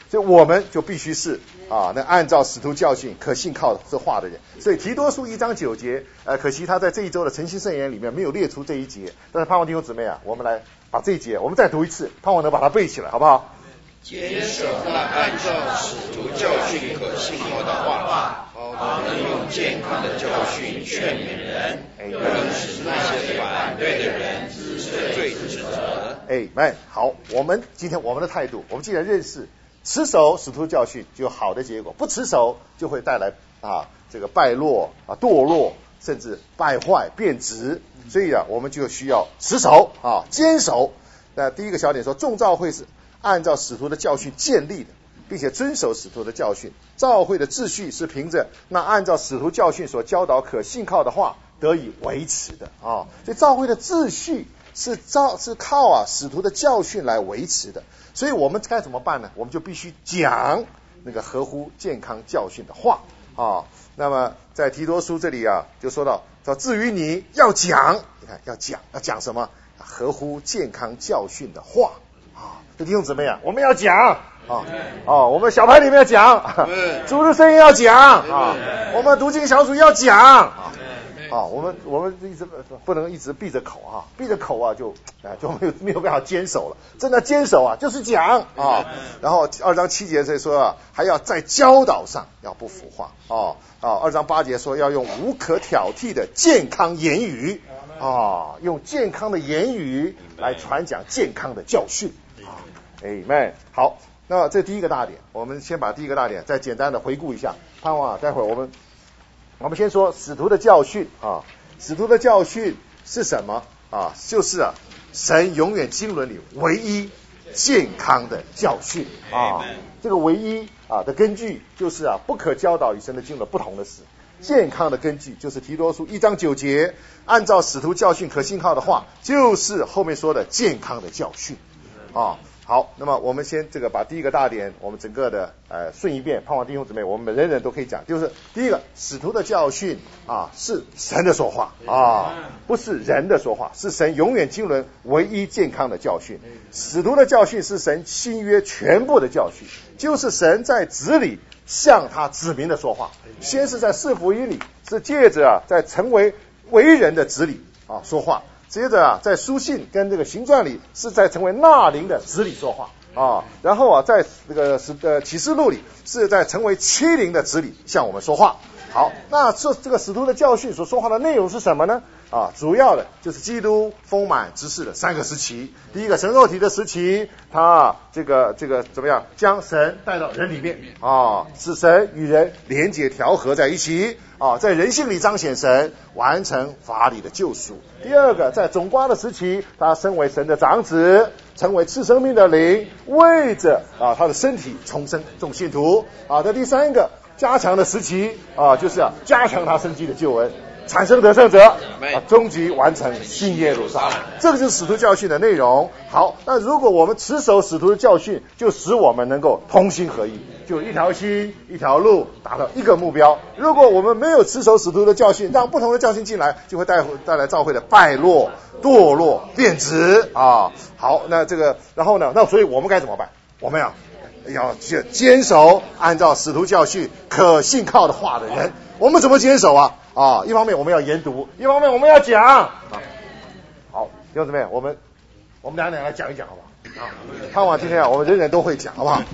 [SPEAKER 1] 所以我们就必须是啊，那按照使徒教训可信靠这话的人。所以提多书一章九节，呃，可惜他在这一周的诚心圣言里面没有列出这一节，但是盼望弟兄姊妹啊，我们来把这一节我们再读一次，盼望能把它背起来，好不好？
[SPEAKER 2] 坚守那按照使徒教训可信靠的话，好能用健康的教训劝勉人，更使那些反对的人知罪指责。
[SPEAKER 1] 哎，们好，我们今天我们的态度，我们既然认识持守使徒教训就有好的结果，不持守就会带来啊这个败落啊堕落，甚至败坏变质。所以啊，我们就需要持守啊坚守。那第一个小点说，众召会是按照使徒的教训建立的，并且遵守使徒的教训。召会的秩序是凭着那按照使徒教训所教导可信靠的话得以维持的啊。所以召会的秩序是召是靠啊使徒的教训来维持的。所以我们该怎么办呢？我们就必须讲那个合乎健康教训的话啊。那么在提多书这里啊，就说到说至于你要讲，你看要讲要讲什么？合乎健康教训的话啊。这弟兄姊妹啊，我们要讲啊哦，我们小派里面要讲，主日圣言要讲啊，我们读经小组要讲啊。啊，我们我们一直不能一直闭着口啊，闭着口啊就啊就没有没有办法坚守了。真的坚守啊，就是讲啊。然后二章七节这说啊，还要在教导上要不腐化啊啊。二章八节说要用无可挑剔的健康言语啊，用健康的言语来传讲健康的教训啊。Amen。好，那这第一个大点，我们先把第一个大点再简单的回顾一下，盼望啊，待会儿我们。我们先说使徒的教训啊，使徒的教训是什么啊？就是啊，神永远经纶里唯一健康的教训啊。这个唯一啊的根据就是啊，不可教导与神的经纶不同的事。健康的根据就是提多书一章九节，按照使徒教训可信靠的话，就是后面说的健康的教训啊。好，那么我们先这个把第一个大点，我们整个的呃顺一遍，盼望弟兄姊妹，我们人人都可以讲，就是第一个，使徒的教训啊是神的说话啊，不是人的说话，是神永远经纶唯一健康的教训。使徒的教训是神新约全部的教训，就是神在子里向他子民的说话，先是在四福音里是借着啊在成为为人的子里啊说话。接着啊，在书信跟这个行传里是在成为纳灵的子里说话啊，然后啊，在这个使呃启示录里是在成为欺凌的子里向我们说话。好，那这这个使徒的教训所说话的内容是什么呢？啊，主要的就是基督丰满之事的三个时期。第一个神肉体的时期，他这个这个怎么样，将神带到人里面啊，使神与人连结调和在一起啊，在人性里彰显神，完成法理的救赎。第二个，在总瓜的时期，他身为神的长子，成为赐生命的灵，为着啊他的身体重生众信徒啊。在第三个加强的时期啊，就是啊加强他生机的救恩，产生得胜者啊，终极完成新耶路撒冷。这个就是使徒教训的内容。好，那如果我们持守使徒的教训，就使我们能够同心合一，就一条心一条路，达到一个目标。如果我们没有持守使徒的教训，让不同的教训进来，就会带带来教会的败落、堕落、变质啊。好，那这个然后呢？那所以我们该怎么办？我们要要坚守按照使徒教训可信靠的话的人。我们怎么坚守啊？啊，一方面我们要研读，一方面我们要讲。啊、好，弟兄姊妹，我们我们两两来讲一讲，好不好？啊，盼望今天啊，我们人人都会讲，好不好？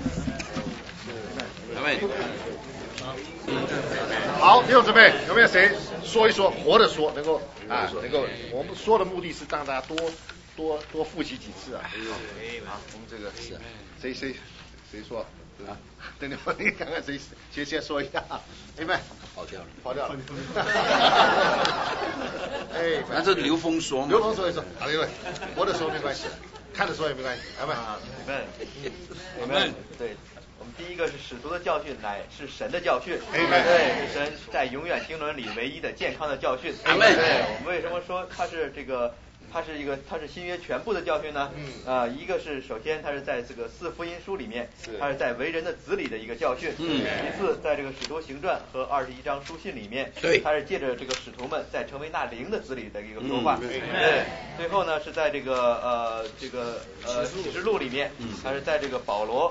[SPEAKER 1] 好，弟兄姊妹，有没有谁说一说，活着说，能够啊，能够？我们说的目的是让大家多多多复习几次啊。好，我们这个是谁谁谁说啊？等你你看看谁先先说一下。哎妹，
[SPEAKER 3] 跑掉了，
[SPEAKER 1] 跑掉了。哎，
[SPEAKER 3] 反正刘峰说嘛，
[SPEAKER 1] 刘峰说一说，好嘞，活着说没关系，看着说也没关系，来吧。
[SPEAKER 4] 你们，你们，对。我们第一个是使徒的教训，乃是神的教训。对，是神在永远经纶里唯一的健康的教训。对，我们为什么说它是这个，它是一个，它是新约全部的教训呢？嗯。啊、呃，一个是首先它是在这个四福音书里面，它是在为人的子里的一个教训。嗯。其次，在这个使徒行传和二十一章书信里面，对，它是借着这个使徒们在成为那灵的子里的一个说话。嗯、对。对。最后呢，是在这个呃这个呃启示录里面，它是在这个保罗。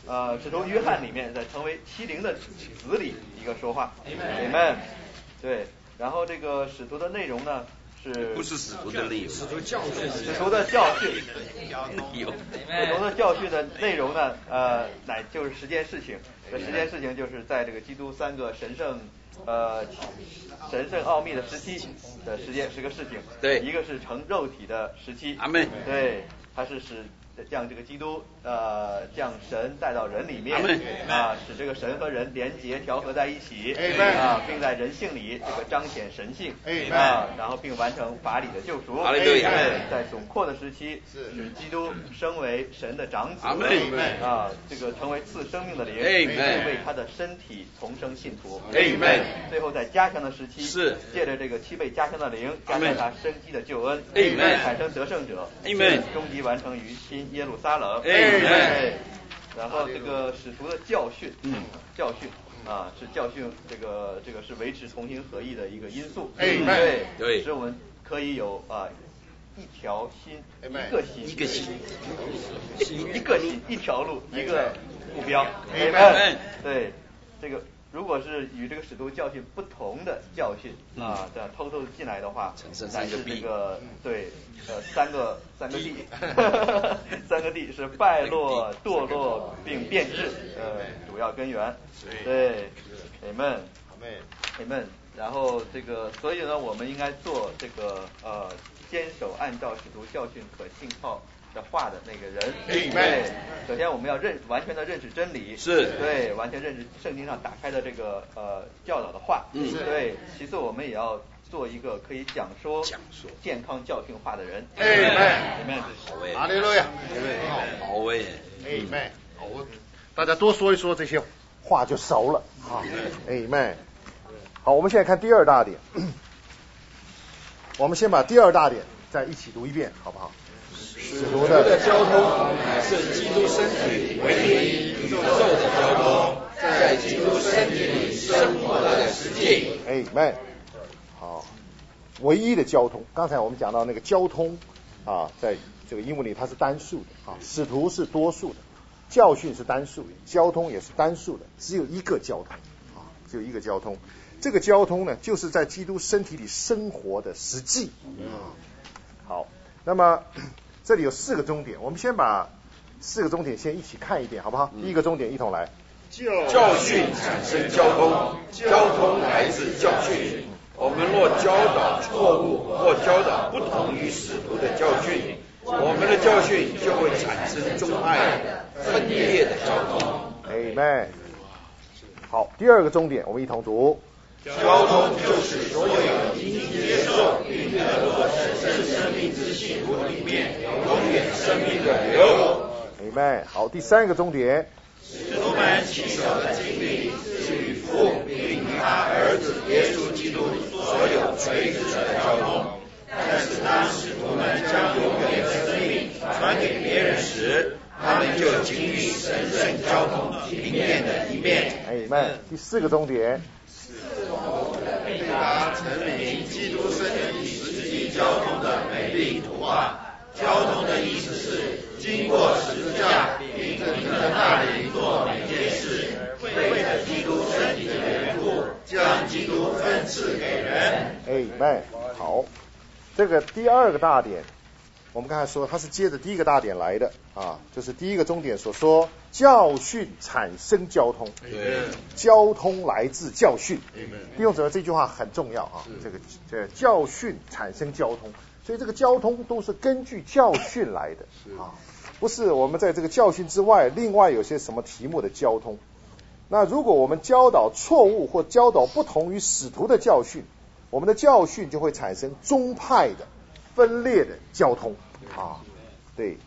[SPEAKER 4] 呃使徒约翰里面，在成为七灵的子里一个说话。Amen。对，然后这个使徒的内容呢？是
[SPEAKER 3] 不是使徒的内容，
[SPEAKER 4] 使徒教训，使徒的教训，使徒的教训的内容呢，呃，乃就是十件事情。这十件事情就是在这个基督三个神圣呃神圣奥秘的时期的十件十个事情。
[SPEAKER 3] 对，
[SPEAKER 4] 一个是成肉体的时期。
[SPEAKER 3] 阿门。
[SPEAKER 4] 对，它是使将这个基督呃将神带到人里面啊，使这个神和人连结调和在一起啊，并在人性里这个彰显神性啊，然后并完成法理的救赎。对，在总括的时期，使基督升为神的长子啊，这个成为赐生命的灵，并为他的身体重生信徒。最后在加强的时期，是借着这个七倍加强的灵，加上他生机的救恩，产生得胜者，终极完成于新耶路撒冷。哎，然后这个使徒的教训，嗯，教训啊，是教训，这个这个是维持同心合意的一个因素。哎，对对，使我们可以有啊一条心，一个心，一个心，一个心，一条路，一个目标。哎，对，这个。如果是与这个使徒教训不同的教训啊，这样偷偷进来的话，乃是这个对呃三个三个地，三个地是败落、堕落并变质呃主要根源。对 ，Amen， Amen。然后这个，所以呢，我们应该做这个呃坚守按照使徒教训可信靠的话的那个人。对，首先我们要认完全的认识真理，是对完全认识圣经上打开的这个呃教导的话。嗯，对。其次我们也要做一个可以讲说讲说健康教训话的人。Amen，Amen，
[SPEAKER 1] 好诶，哈利路亚，
[SPEAKER 3] 好诶
[SPEAKER 1] ，Amen，好，大家多说一说这些话就熟了啊。Amen。好，我们现在看第二大点，我们先把第二大点再一起读一遍，好不好？
[SPEAKER 3] 使徒的交通乃是基督身体唯一宇宙的交通，在基督身体里生活的实际。
[SPEAKER 1] Amen。好，唯一的交通。刚才我们讲到那个交通啊，在这个英文里它是单数的啊，使徒是多数的，教训是单数的，交通也是单数的，只有一个交通啊，只有一个交通。这个交通呢，就是在基督身体里生活的实际。好，那么这里有四个终点，我们先把四个终点先一起看一遍，好不好？第一个终点一同来。
[SPEAKER 3] 教训产生交通，交通来自教训。我们若教导错误或教导不同于使徒的教训，我们的教训就会产生宗派分裂的交通。
[SPEAKER 1] Amen。好，第二个终点我们一同读。
[SPEAKER 3] 交通就是所有已经接受并得落神圣生命之信徒里面永远生命的流。
[SPEAKER 1] Amen。好，第三个终点。
[SPEAKER 3] 使徒们起手的经历是与父并与他儿子耶稣基督所有垂直的交通，但是当使徒们将永远的生命传给别人时，他们就经历神圣交通平面的一面。
[SPEAKER 1] Amen。第四个终点。
[SPEAKER 3] 并达成明基督身体实际交通的美丽图画。交通的意思是经过十字架，凭着您的大灵做每件事，为了基督身体的缘故，将基督分赐给人。
[SPEAKER 1] Amen。好，这个第二个大点，我们刚才说它是接着第一个大点来的啊，就是第一个终点所说，教训产生交通，交通来自教训。弟兄姊妹，这句话很重要啊，这个这教训产生交通，所以这个交通都是根据教训来的啊，不是我们在这个教训之外另外有些什么题目的交通。那如果我们教导错误或教导不同于使徒的教训，我们的教训就会产生宗派的分裂的交通啊，对。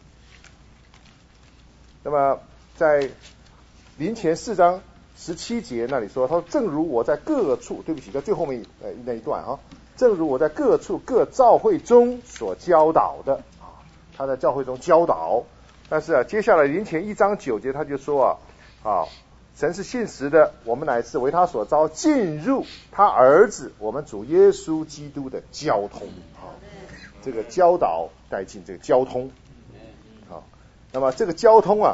[SPEAKER 1] 那么在林前四章十七节那里说，他说正如我在各处，对不起，在最后面呃那一段啊，正如我在各处各教会中所教导的啊，他在教会中教导。但是啊，接下来林前一章九节他就说啊啊，神是信实的，我们乃是为他所招，进入他儿子我们主耶稣基督的交通啊，这个教导带进这个交通。那么这个交通啊，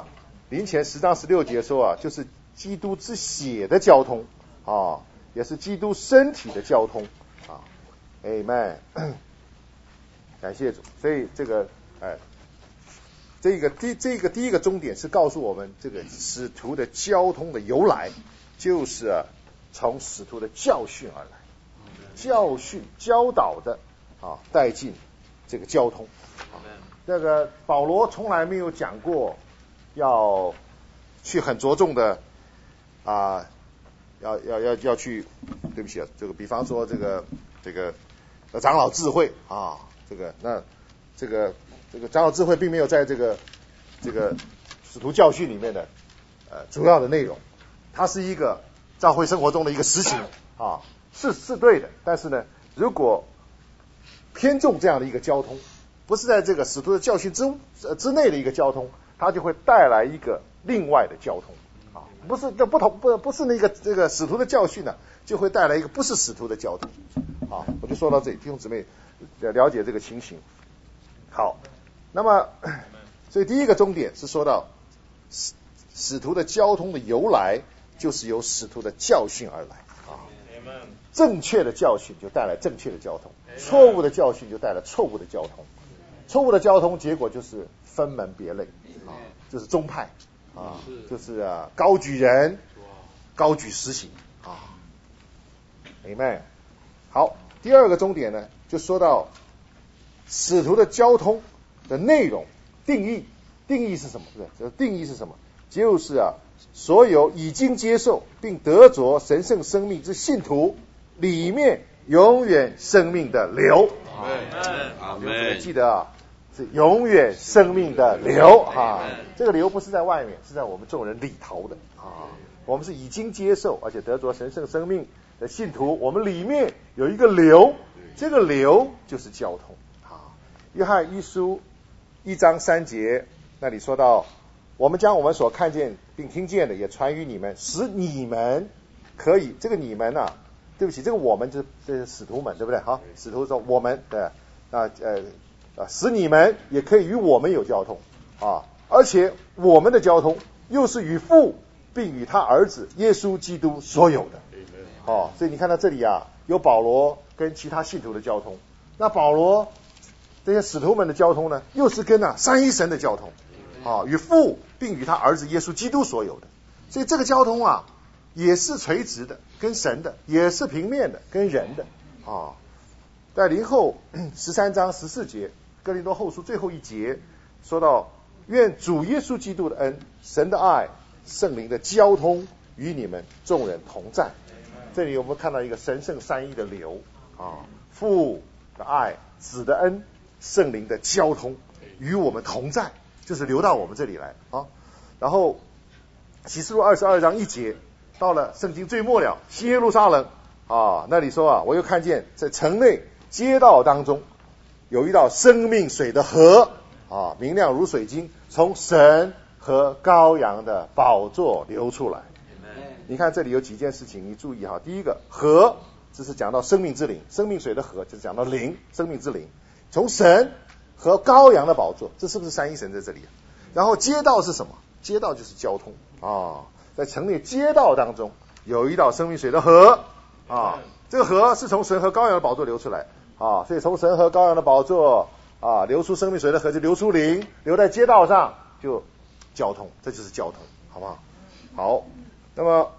[SPEAKER 1] 林前十章十六节说啊，就是基督之血的交通啊，也是基督身体的交通啊。Amen， 感谢主。所以这个哎，这个第这个第一个终点是告诉我们，这个使徒的交通的由来，就是啊从使徒的教训而来，教训教导的啊带进这个交通。这个保罗从来没有讲过要去很着重的啊，要要要要去，对不起啊，这个比方说这个这个长老智慧啊，这个那这个这个长老智慧并没有在这个这个使徒教训里面的呃主要的内容，它是一个教会生活中的一个实行啊，是是对的，但是呢，如果偏重这样的一个交通，不是在这个使徒的教训之之内的一个交通，它就会带来一个另外的交通啊，不是这不同不不是那个这个使徒的教训呢，就会带来一个不是使徒的交通啊。我就说到这里，弟兄姊妹了解这个情形。好，那么所以第一个重点是说到使使徒的交通的由来，就是由使徒的教训而来啊。正确的教训就带来正确的交通，错误的教训就带来错误的交通。错误的交通结果就是分门别类啊，就是宗派啊，就是啊高举人，高举实行啊。Amen。好，第二个重点呢，就说到使徒的交通的内容定义。定义是什么？对，这个定义是什么？就是啊，所有已经接受并得着神圣生命之信徒里面永远生命的流。阿们。记得啊，是永远生命的流啊。这个流不是在外面，是在我们众人里头的啊。我们是已经接受而且得着神圣生命的信徒，我们里面有一个流，这个流就是交通啊。约翰一书一章三节那里说到，我们将我们所看见并听见的也传于你们，使你们可以，这个你们啊，对不起，这个我们就是这是使徒们，对不对？好，使徒说我们，对啊，呃啊，使你们也可以与我们有交通啊，而且我们的交通又是与父并与他儿子耶稣基督所有的。哦，所以你看到这里啊，有保罗跟其他信徒的交通，那保罗这些使徒们的交通呢，又是跟啊三一神的交通啊，与父并与他儿子耶稣基督所有的。所以这个交通啊，也是垂直的，跟神的，也是平面的，跟人的啊。在林后十三章十四节，哥林多后书最后一节说到，愿主耶稣基督的恩、神的爱、圣灵的交通与你们众人同在。这里我们看到一个神圣三一的流啊，父的爱、子的恩、圣灵的交通与我们同在，就是流到我们这里来啊。然后启示录二十二章一节，到了圣经最末了，新耶路撒冷啊，那里说啊，我又看见在城内街道当中有一道生命水的河啊，明亮如水晶，从神和羔羊的宝座流出来。你看这里有几件事情你注意哈，第一个河，这是讲到生命之灵，生命水的河就是讲到灵，生命之灵，从神和羔羊的宝座，这是不是三一神在这里？然后街道是什么？街道就是交通啊，在城内街道当中有一道生命水的河啊，这个河是从神和羔羊的宝座流出来啊，所以从神和羔羊的宝座啊流出生命水的河，就流出灵，流在街道上就交通，这就是交通，好不好？好，那么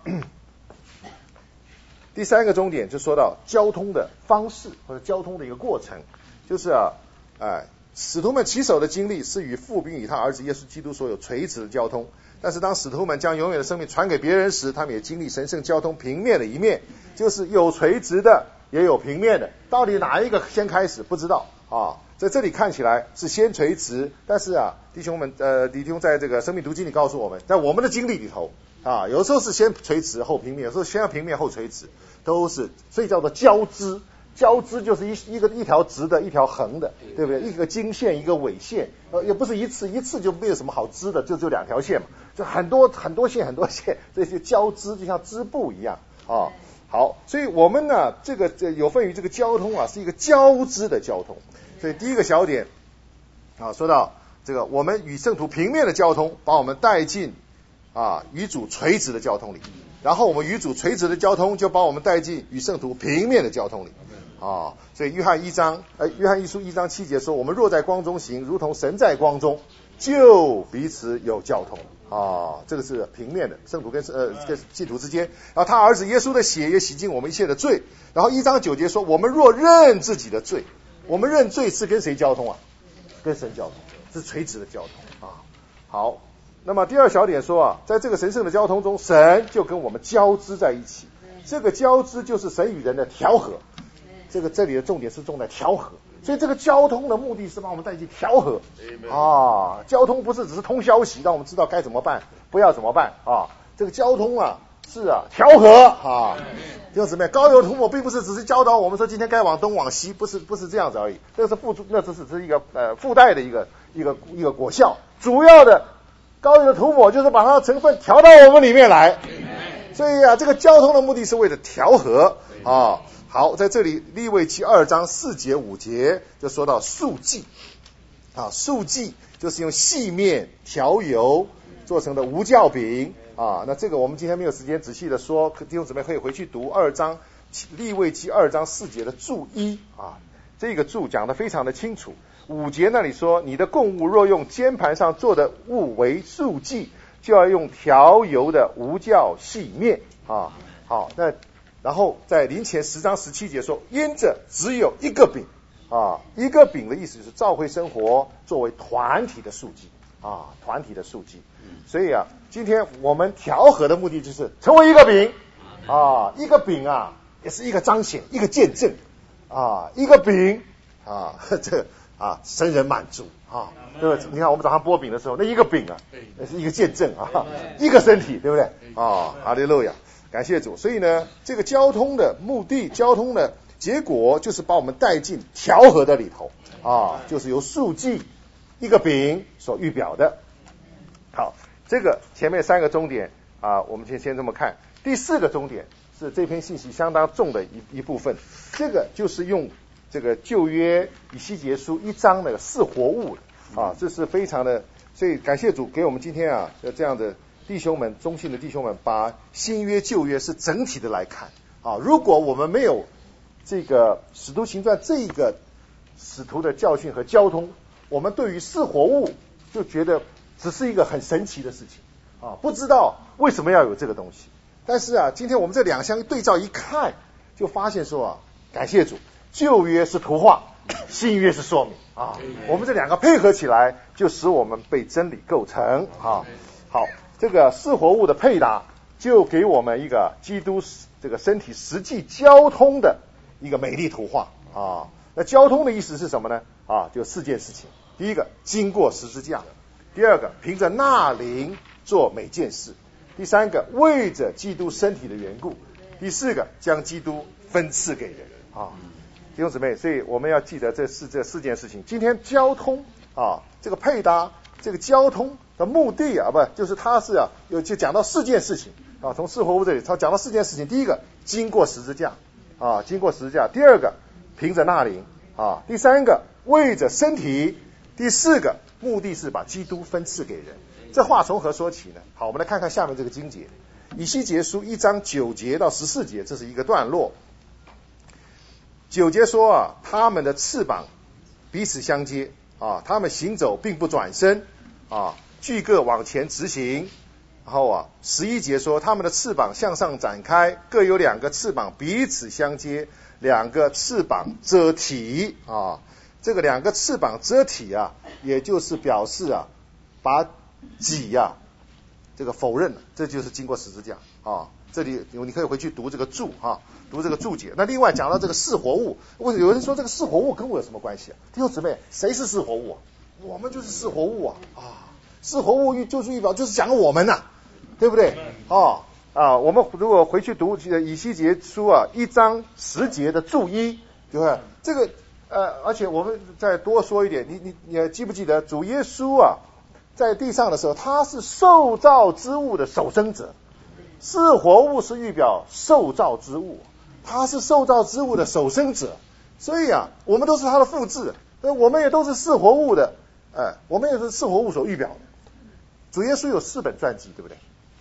[SPEAKER 1] 第三个终点就说到交通的方式或者交通的一个过程，就是啊，哎，使徒们起手的经历是与父并与他儿子耶稣基督所有垂直的交通，但是当使徒们将永远的生命传给别人时，他们也经历神圣交通平面的一面，就是有垂直的也有平面的，到底哪一个先开始不知道啊。在这里看起来是先垂直，但是啊，弟兄们，呃，弟兄在这个生命读经里告诉我们，在我们的经历里头啊，有时候是先垂直后平面，有时候先要平面后垂直，都是，所以叫做交织。交织就是一一个一条直的，一条横的，对不对？一个经线，一个纬线，呃，也不是一次一次就没有什么好织的，就就两条线嘛，就很多很多线很多线，这些交织就像织布一样啊。好，所以我们呢，这个这有份于这个交通啊，是一个交织的交通。所以第一个小点啊，说到这个我们与圣徒平面的交通，把我们带进啊与主垂直的交通里，然后我们与主垂直的交通就把我们带进与圣徒平面的交通里啊。所以约翰一章呃约翰一书一章七节说，我们若在光中行，如同神在光中，就彼此有交通啊。这个是平面的，圣徒跟呃跟信徒之间。然后他儿子耶稣的血也洗净我们一切的罪。然后一章九节说，我们若认自己的罪，我们认罪是跟谁交通啊？跟神交通，是垂直的交通啊。好，那么第二小点说啊，在这个神圣的交通中，神就跟我们交织在一起。这个交织就是神与人的调和。这个这里的重点是重在调和，所以这个交通的目的是把我们带进调和啊。交通不是只是通消息，让我们知道该怎么办，不要怎么办啊。这个交通啊是啊调和啊。弟兄姊妹，高油涂抹并不是只是教导我们说今天该往东往西，不是不是这样子而已，这个是附那只是一个呃附带的一个一个一个果效。主要的高油的涂抹就是把它的成分调到我们里面来，所以啊这个交通的目的是为了调和啊。好，在这里利未记二章四节五节就说到素祭啊，素祭就是用细面调油做成的无酵饼啊。那这个我们今天没有时间仔细的说，弟兄姊妹可以回去读二章利未记二章四节的注一啊，这个注讲得非常的清楚。五节那里说，你的供物若用煎盘上做的物为素祭，就要用调油的无酵细面啊。好，那然后在林前十章十七节说，因着只有一个饼啊，一个饼的意思就是教会生活作为团体的素祭啊，团体的素祭。所以啊，今天我们调和的目的就是成为一个饼啊，一个饼啊，也是一个彰显，一个见证啊，一个饼啊，这啊神人满足啊，对不对？你看我们早上剥饼的时候，那一个饼啊，那是一个见证啊，一个身体，对不对？啊，哈利路亚。感谢主。所以呢，这个交通的目的，交通的结果就是把我们带进调和的里头啊，就是由素祭一个饼所预表的。好，这个前面三个终点啊，我们先先这么看。第四个终点是这篇信息相当重的一一部分，这个就是用这个旧约以西结书一章的四活物啊，这是非常的，所以感谢主给我们今天啊这样的弟兄们，忠信的弟兄们，把新约旧约是整体的来看啊。如果我们没有这个使徒行传这个使徒的教训和交通，我们对于四活物就觉得只是一个很神奇的事情啊，不知道为什么要有这个东西。但是啊，今天我们这两相对照一看，就发现说啊，感谢主，旧约是图画，新约是说明啊，我们这两个配合起来，就使我们被真理构成啊。好。这个四活物的配搭就给我们一个基督这个身体实际交通的一个美丽图画啊。那交通的意思是什么呢？啊，就四件事情。第一个，经过十字架；第二个，凭着纳灵做每件事；第三个，为着基督身体的缘故；第四个，将基督分赐给人啊。弟兄姊妹，所以我们要记得这四这四件事情。今天交通啊，这个配搭，这个交通的目的啊，不就是它是啊，有就讲到四件事情啊，从四活物这里他讲到四件事情。第一个，经过十字架啊，经过十字架；第二个，凭着纳灵啊；第三个，为着身体；第四个，目的是把基督分赐给人。这话从何说起呢？好，我们来看看下面这个经节，以西结书一章九节到十四节，这是一个段落。九节说啊，他们的翅膀彼此相接啊，他们行走并不转身啊，俱各往前直行。然后啊，十一节说他们的翅膀向上展开，各有两个翅膀彼此相接，两个翅膀遮体啊。这个两个翅膀遮体啊，也就是表示啊，把己呀、啊、这个否认了，这就是经过十字架啊。这里你可以回去读这个注啊，读这个注解。那另外讲到这个四活物，有人说这个四活物跟我有什么关系啊？弟兄姊妹，谁是四活物啊？我们就是四活物啊！啊，四活物就是预表，就是讲我们呐、啊，对不对？哦啊，我们如果回去读以西结书啊一章十节的注一，对不对？这个呃，而且我们再多说一点，你你你记不记得主耶稣啊，在地上的时候，他是受造之物的首生者。四活物是预表受造之物，他是受造之物的首生者，所以啊，我们都是他的复制，我们也都是四活物的，哎，我们也是四活物所预表的。主耶稣有四本传记，对不对？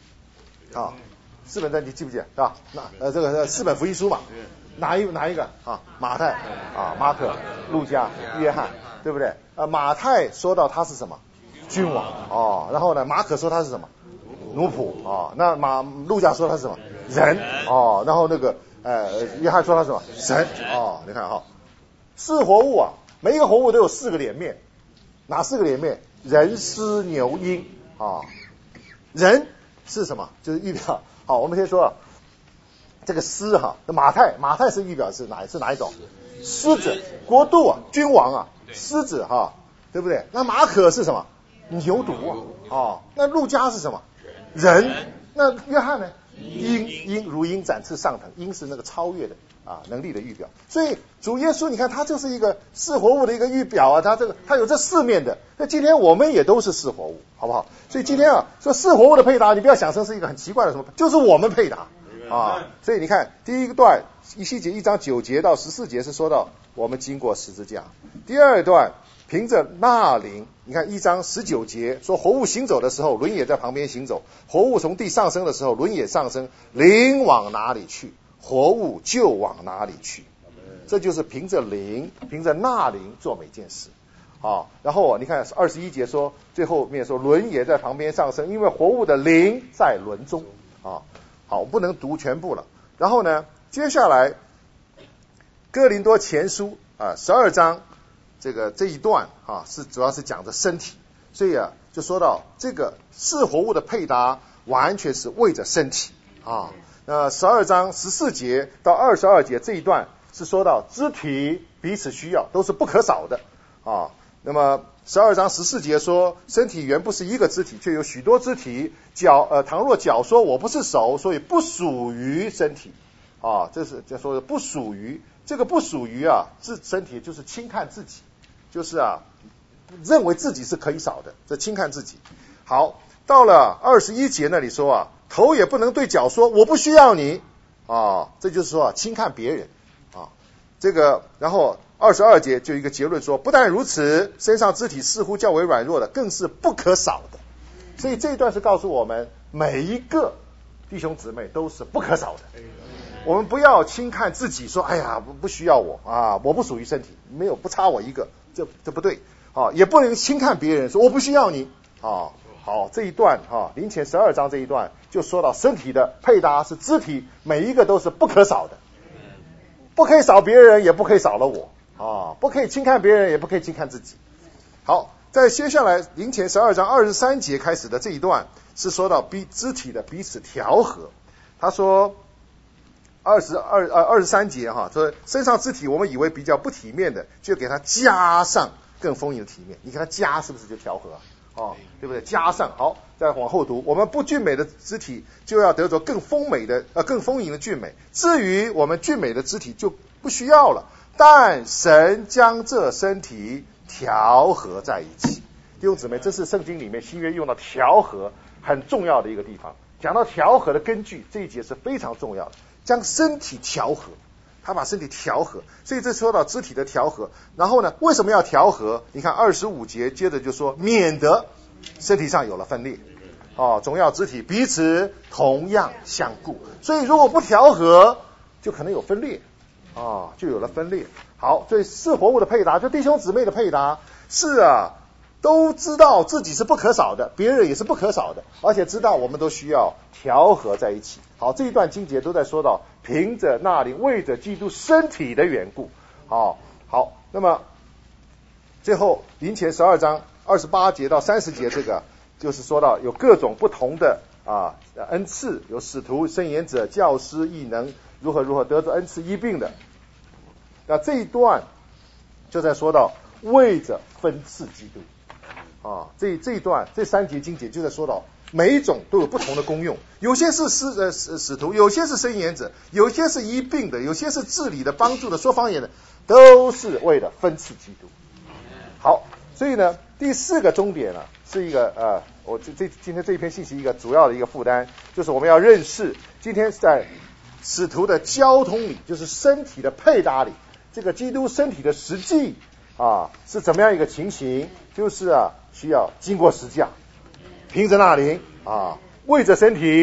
[SPEAKER 1] 啊，四本传你记不记得啊？那呃这个四本福音书嘛，哪一哪一个啊？马太啊，马可、路加、约翰，对不对？呃，马太说到他是什么？君王哦，然后呢，马可说他是什么？奴仆啊，那马路加说他是什么？人哦，然后那个呃约翰说他是什么？神哦，你看哈，四活物啊，每一个活物都有四个脸面，哪四个脸面？人、狮、牛、鹰啊。人是什么？就是预表。好，我们先说这个狮哈，马太马太是预表是哪是哪一种？狮子，国度啊，君王啊，狮子哈，对不对？那马可是什么？牛犊啊，哦，那路加是什么？人。那约翰呢？鹰，鹰如鹰展翅上腾，鹰是那个超越的啊能力的预表。所以主耶稣你看他就是一个四活物的一个预表啊，他这个他有这四面的。那今天我们也都是四活物，好不好？所以今天啊说四活物的配搭，你不要想成是一个很奇怪的什么，就是我们配搭啊。所以你看第一个段以西结一章九节到十四节是说到我们经过十字架，第二段凭着纳灵，你看一章十九节说活物行走的时候，轮也在旁边行走；活物从地上升的时候，轮也上升。灵往哪里去，活物就往哪里去。这就是凭着灵，凭着纳灵做每件事啊。然后你看二十一节说，最后面说轮也在旁边上升，因为活物的灵在轮中啊。好，我不能读全部了。然后呢，接下来哥林多前书啊十二章。这个这一段啊，是主要是讲的身体，所以啊，就说到这个四活物的配搭，完全是为着身体啊。那十二章十四节到二十二节这一段是说到肢体彼此需要，都是不可少的啊。那么十二章十四节说，身体原不是一个肢体，却有许多肢体。脚呃，倘若脚说我不是手，所以不属于身体啊。这是就说不属于，这个不属于啊，自身体就是轻看自己。就是啊，认为自己是可以少的，这轻看自己。好，到了二十一节那里说啊，头也不能对脚说我不需要你啊，这就是说啊，轻看别人啊。这个，然后二十二节就一个结论说，不但如此，身上肢体似乎较为软弱的，更是不可少的。所以这一段是告诉我们，每一个弟兄姊妹都是不可少的。我们不要轻看自己，说哎呀不不需要我啊，我不属于身体，没有不差我一个。这这不对啊，也不能轻看别人，说我不需要你啊。好，这一段啊，林前十二章这一段就说到身体的配搭是肢体，每一个都是不可少的，不可以少别人，也不可以少了我啊，不可以轻看别人，也不可以轻看自己。好，在接下来林前十二章二十三节开始的这一段是说到彼肢体的彼此调和。他说二十二呃二十三节哈，说身上肢体我们以为比较不体面的，就给它加上更丰盈的体面。你看它加是不是就调和啊？哦，对不对？加上好，再往后读，我们不俊美的肢体就要得着更丰美的呃更丰盈的俊美。至于我们俊美的肢体就不需要了，但神将这身体调和在一起。弟兄姊妹，这是圣经里面新约用到调和很重要的一个地方。讲到调和的根据，这一节是非常重要的。将身体调和，他把身体调和，所以这说到肢体的调和。然后呢，为什么要调和？你看二十五节接着就说，免得身体上有了分裂，哦，总要肢体彼此同样相顾。所以如果不调和，就可能有分裂，哦，就有了分裂。好，所以四活物的配搭，就弟兄姊妹的配搭是啊，都知道自己是不可少的，别人也是不可少的，而且知道我们都需要调和在一起。好，这一段经节都在说到凭着那灵为着基督身体的缘故。好，好，那么最后林前十二章二十八节到三十节，这个就是说到有各种不同的啊恩赐，有使徒、申言者、教师、异能，如何如何得着恩赐医病的。那这一段就在说到为着分赐基督啊，这这一段这三节经节就在说到每一种都有不同的功用，有些是使呃使使徒，有些是申言者，有些是医病的，有些是治理的、帮助的、说方言的，都是为了分赐基督。好，所以呢，第四个终点呢、啊、是一个呃，我这这今天这一篇信息一个主要的一个负担，就是我们要认识今天在使徒的交通里，就是身体的配搭里，这个基督身体的实际啊是怎么样一个情形？就是啊需要经过十架。凭着那灵啊，为着身体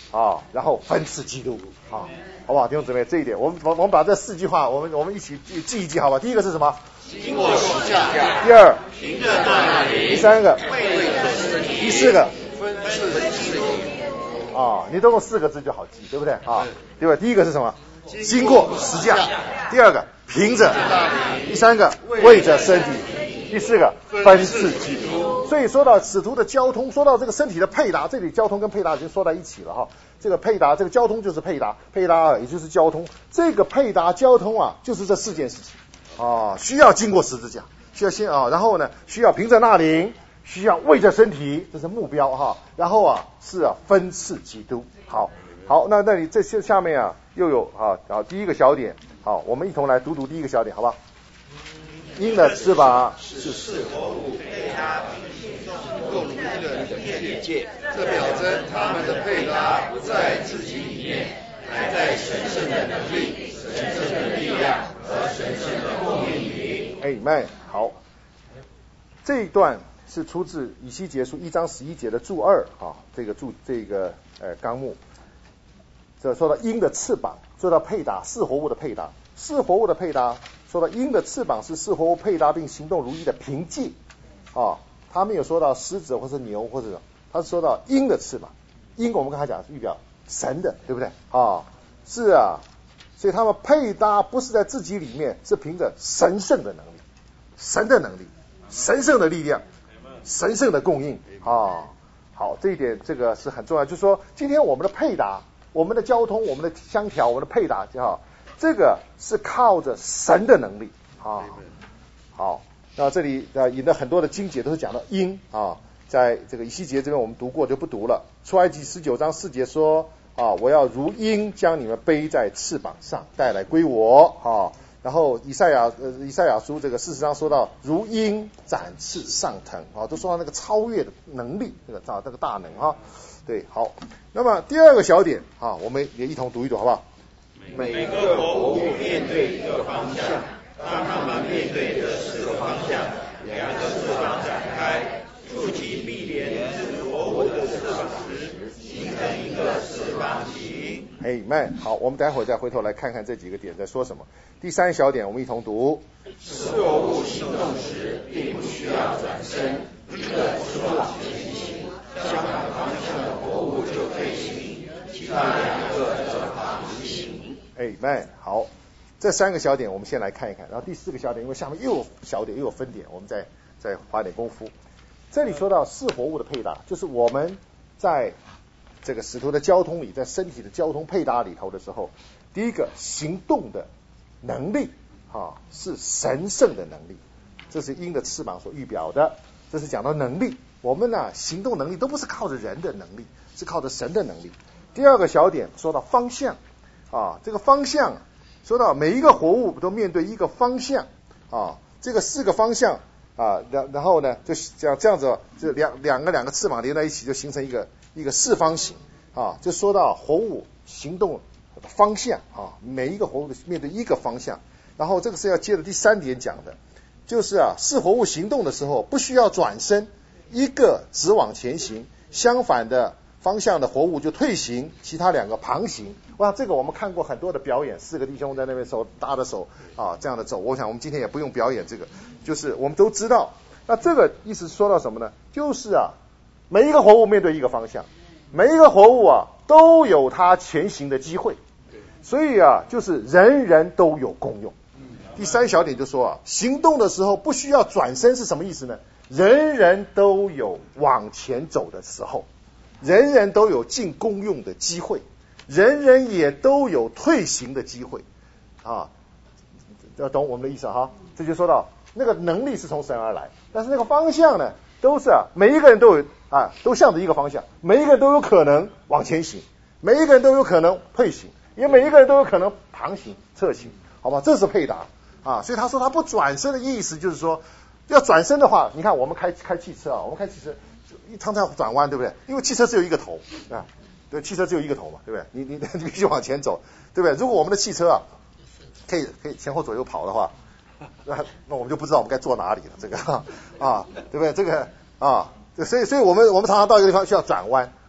[SPEAKER 1] 啊，然后分赐基督啊，好不好？弟兄姊妹，这一点我们我们把这四句话我们我们一起记一记，好吧？第一个是什么？
[SPEAKER 3] 经过十架。
[SPEAKER 1] 第二，
[SPEAKER 3] 凭着那灵。
[SPEAKER 1] 第三个，
[SPEAKER 3] 为着身体。
[SPEAKER 1] 第四个，
[SPEAKER 3] 分赐基督。
[SPEAKER 1] 啊，你都用四个字就好记，对不对啊？对吧？第一个是什么？经过十架。第二个，凭着。第三个，为着身体。第四个，分赐基督。所以说到使徒的交通，说到这个身体的配搭，这里交通跟配搭已经说在一起了哈。这个配搭，这个交通就是配搭，配搭也就是交通。这个配搭交通啊，就是这四件事情啊，需要经过十字架，需要先啊，然后呢，需要凭着那灵，需要为着身体，这是目标哈。然后啊，是啊，分赐基督。好，好，那那你这些下面啊，又有啊，然后第一个小点，好，我们一同来读读第一个小点，好吧？鹰的翅膀
[SPEAKER 3] 是是活物，配搭够如一个境界，这表征他们的配搭不在自己里面，乃在神圣的能力、神圣的力量和神圣的供应里。
[SPEAKER 1] Amen。好，这一段是出自以西结书一章十一节的注二啊，这个注这个呃纲目，这说到鹰的翅膀，说到配搭是活物的配搭，是活物的配搭。说到鹰的翅膀是是活物配搭并行动如一的凭借啊，他没有说到狮子或是牛或者，他是说到鹰的翅膀。鹰我们刚才讲是预表神的，对不对啊？是啊，所以他们配搭不是在自己里面，是凭着神圣的能力，神的能力，神圣的力量，神圣的供应啊。好，这一点这个是很重要，就是说今天我们的配搭，我们的交通，我们的相调，我们的配搭就好。这个是靠着神的能力啊。好，那这里啊引了很多的经节都是讲到鹰啊，在这个以西结这边我们读过就不读了。出埃及十九章四节说啊，我要如鹰将你们背在翅膀上带来归我啊。然后以赛亚呃以赛亚书这个四十章说到如鹰展翅上腾啊，都说到那个超越的能力，那个啊这个大能啊。对，好，那么第二个小点啊，我们也一同读一读好不好？
[SPEAKER 3] 每个活物面对一个方向，当他们面对这四个方向，两个翅膀展开，触及必连之活物的翅膀时，形成一个四方形。
[SPEAKER 1] 哎，慢，好，我们待会儿再回头来看看这几个点在说什么。第三小点，我们一同读。
[SPEAKER 3] 是活物行动时，并不需要转身，一个直往前行，相反方向的活物就退行，其他两个转旁行。
[SPEAKER 1] 哎，慢，好，这三个小点我们先来看一看，然后第四个小点，因为下面又有小点又有分点，我们再再花点功夫。这里说到是活物的配搭，就是我们在这个使徒的交通里，在身体的交通配搭里头的时候，第一个行动的能力啊，是神圣的能力，这是鹰的翅膀所预表的，这是讲到能力。我们呢行动能力都不是靠着人的能力，是靠着神的能力。第二个小点说到方向啊，这个方向说到每一个活物都面对一个方向啊，这个四个方向啊，然然后呢就像这样子，就两两个两个翅膀连在一起，就形成一个一个四方形啊，就说到活物行动的方向啊，每一个活物面对一个方向。然后这个是要接着第三点讲的，就是啊，是活物行动的时候不需要转身，一个直往前行，相反的方向的活物就退行，其他两个旁行。哇，这个我们看过很多的表演，四个弟兄在那边手搭着手啊，这样的走。我想我们今天也不用表演这个，就是我们都知道。那这个意思说到什么呢？就是啊，每一个活物面对一个方向，每一个活物啊都有它前行的机会，所以啊，就是人人都有功用。第三小点就说啊，行动的时候不需要转身是什么意思呢？人人都有往前走的时候，人人都有进功用的机会，人人也都有退行的机会啊，要懂我们的意思哈。这就说到那个能力是从神而来，但是那个方向呢，都是啊，每一个人都有啊，都向着一个方向，每一个人都有可能往前行，每一个人都有可能退行，也每一个人都有可能旁行、侧行，好吧？这是配搭啊。所以他说他不转身的意思就是说，要转身的话，你看我们开开汽车啊，我们开汽车常常转弯，对不对？因为汽车只有一个头啊，对，汽车只有一个头嘛，对不对？你你你必须往前走，对不对？如果我们的汽车啊，可以可以前后左右跑的话，那那我们就不知道我们该坐哪里了，这个啊，对不对？这个啊，所以所以我们我们常常到一个地方需要转弯，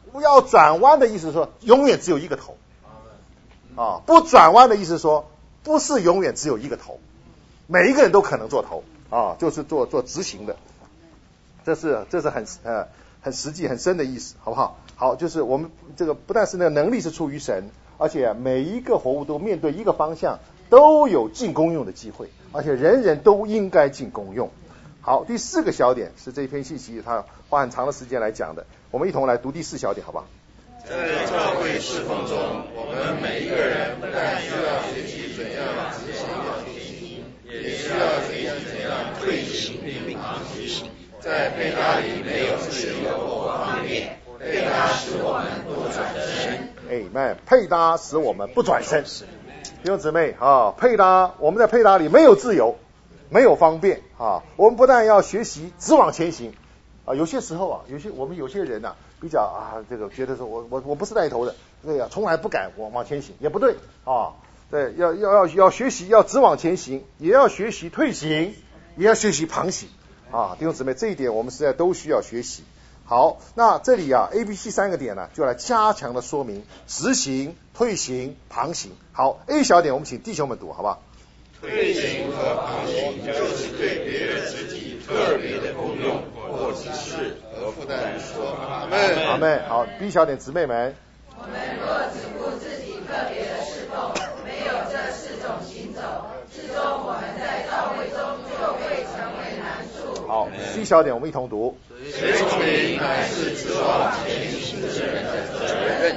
[SPEAKER 1] 不要转弯的意思是说，永远只有一个头。啊，不转弯的意思是说，不是永远只有一个头，每一个人都可能做头啊，就是做做执行的。这是这是很呃很实际很深的意思，好不好？好，就是我们这个不但是那个能力是出于神，而且每一个活物都面对一个方向，都有进功用的机会，而且人人都应该进功用。好，第四个小点是这一篇信息，它花很长的时间来讲的，我们一同来读第四小点，好吧？
[SPEAKER 3] 在教会侍奉中，我们每一个人不但需要学习怎样执行学习，也需要学习怎样退行并旁行。在配搭里没有自由或方便，配搭使我们不转身。
[SPEAKER 1] Amen，配搭使我们不转身。弟兄姊妹啊，配搭我们在配搭里没有自由，没有方便啊。我们不但要学习只往前行啊，有些时候啊，有些我们有些人啊，比较啊，这个觉得说我我我不是带头的，对呀、啊，从来不敢往往前行，也不对啊。对，要要要要学习，要只往前行，也要学习退行，也要学习旁行啊。弟兄姊妹，这一点我们实在都需要学习。好，那这里啊 ，A、B、C 三个点呢，就来加强的说明直行、退行、旁行。好 ，A 小点我们请弟兄们读，好不好？
[SPEAKER 3] 退行和旁行就是对别的肢体特别的功用或指示和负担说阿们。
[SPEAKER 1] 阿们。好 ，B 小点姊妹们。
[SPEAKER 5] 我们若只顾自己特别的侍奉，没有这四种行走，最终我们在教会中就会成为难处。
[SPEAKER 1] 好 ，C 小点我们一同读。
[SPEAKER 3] 谁聪明乃是指望前行之人的责任。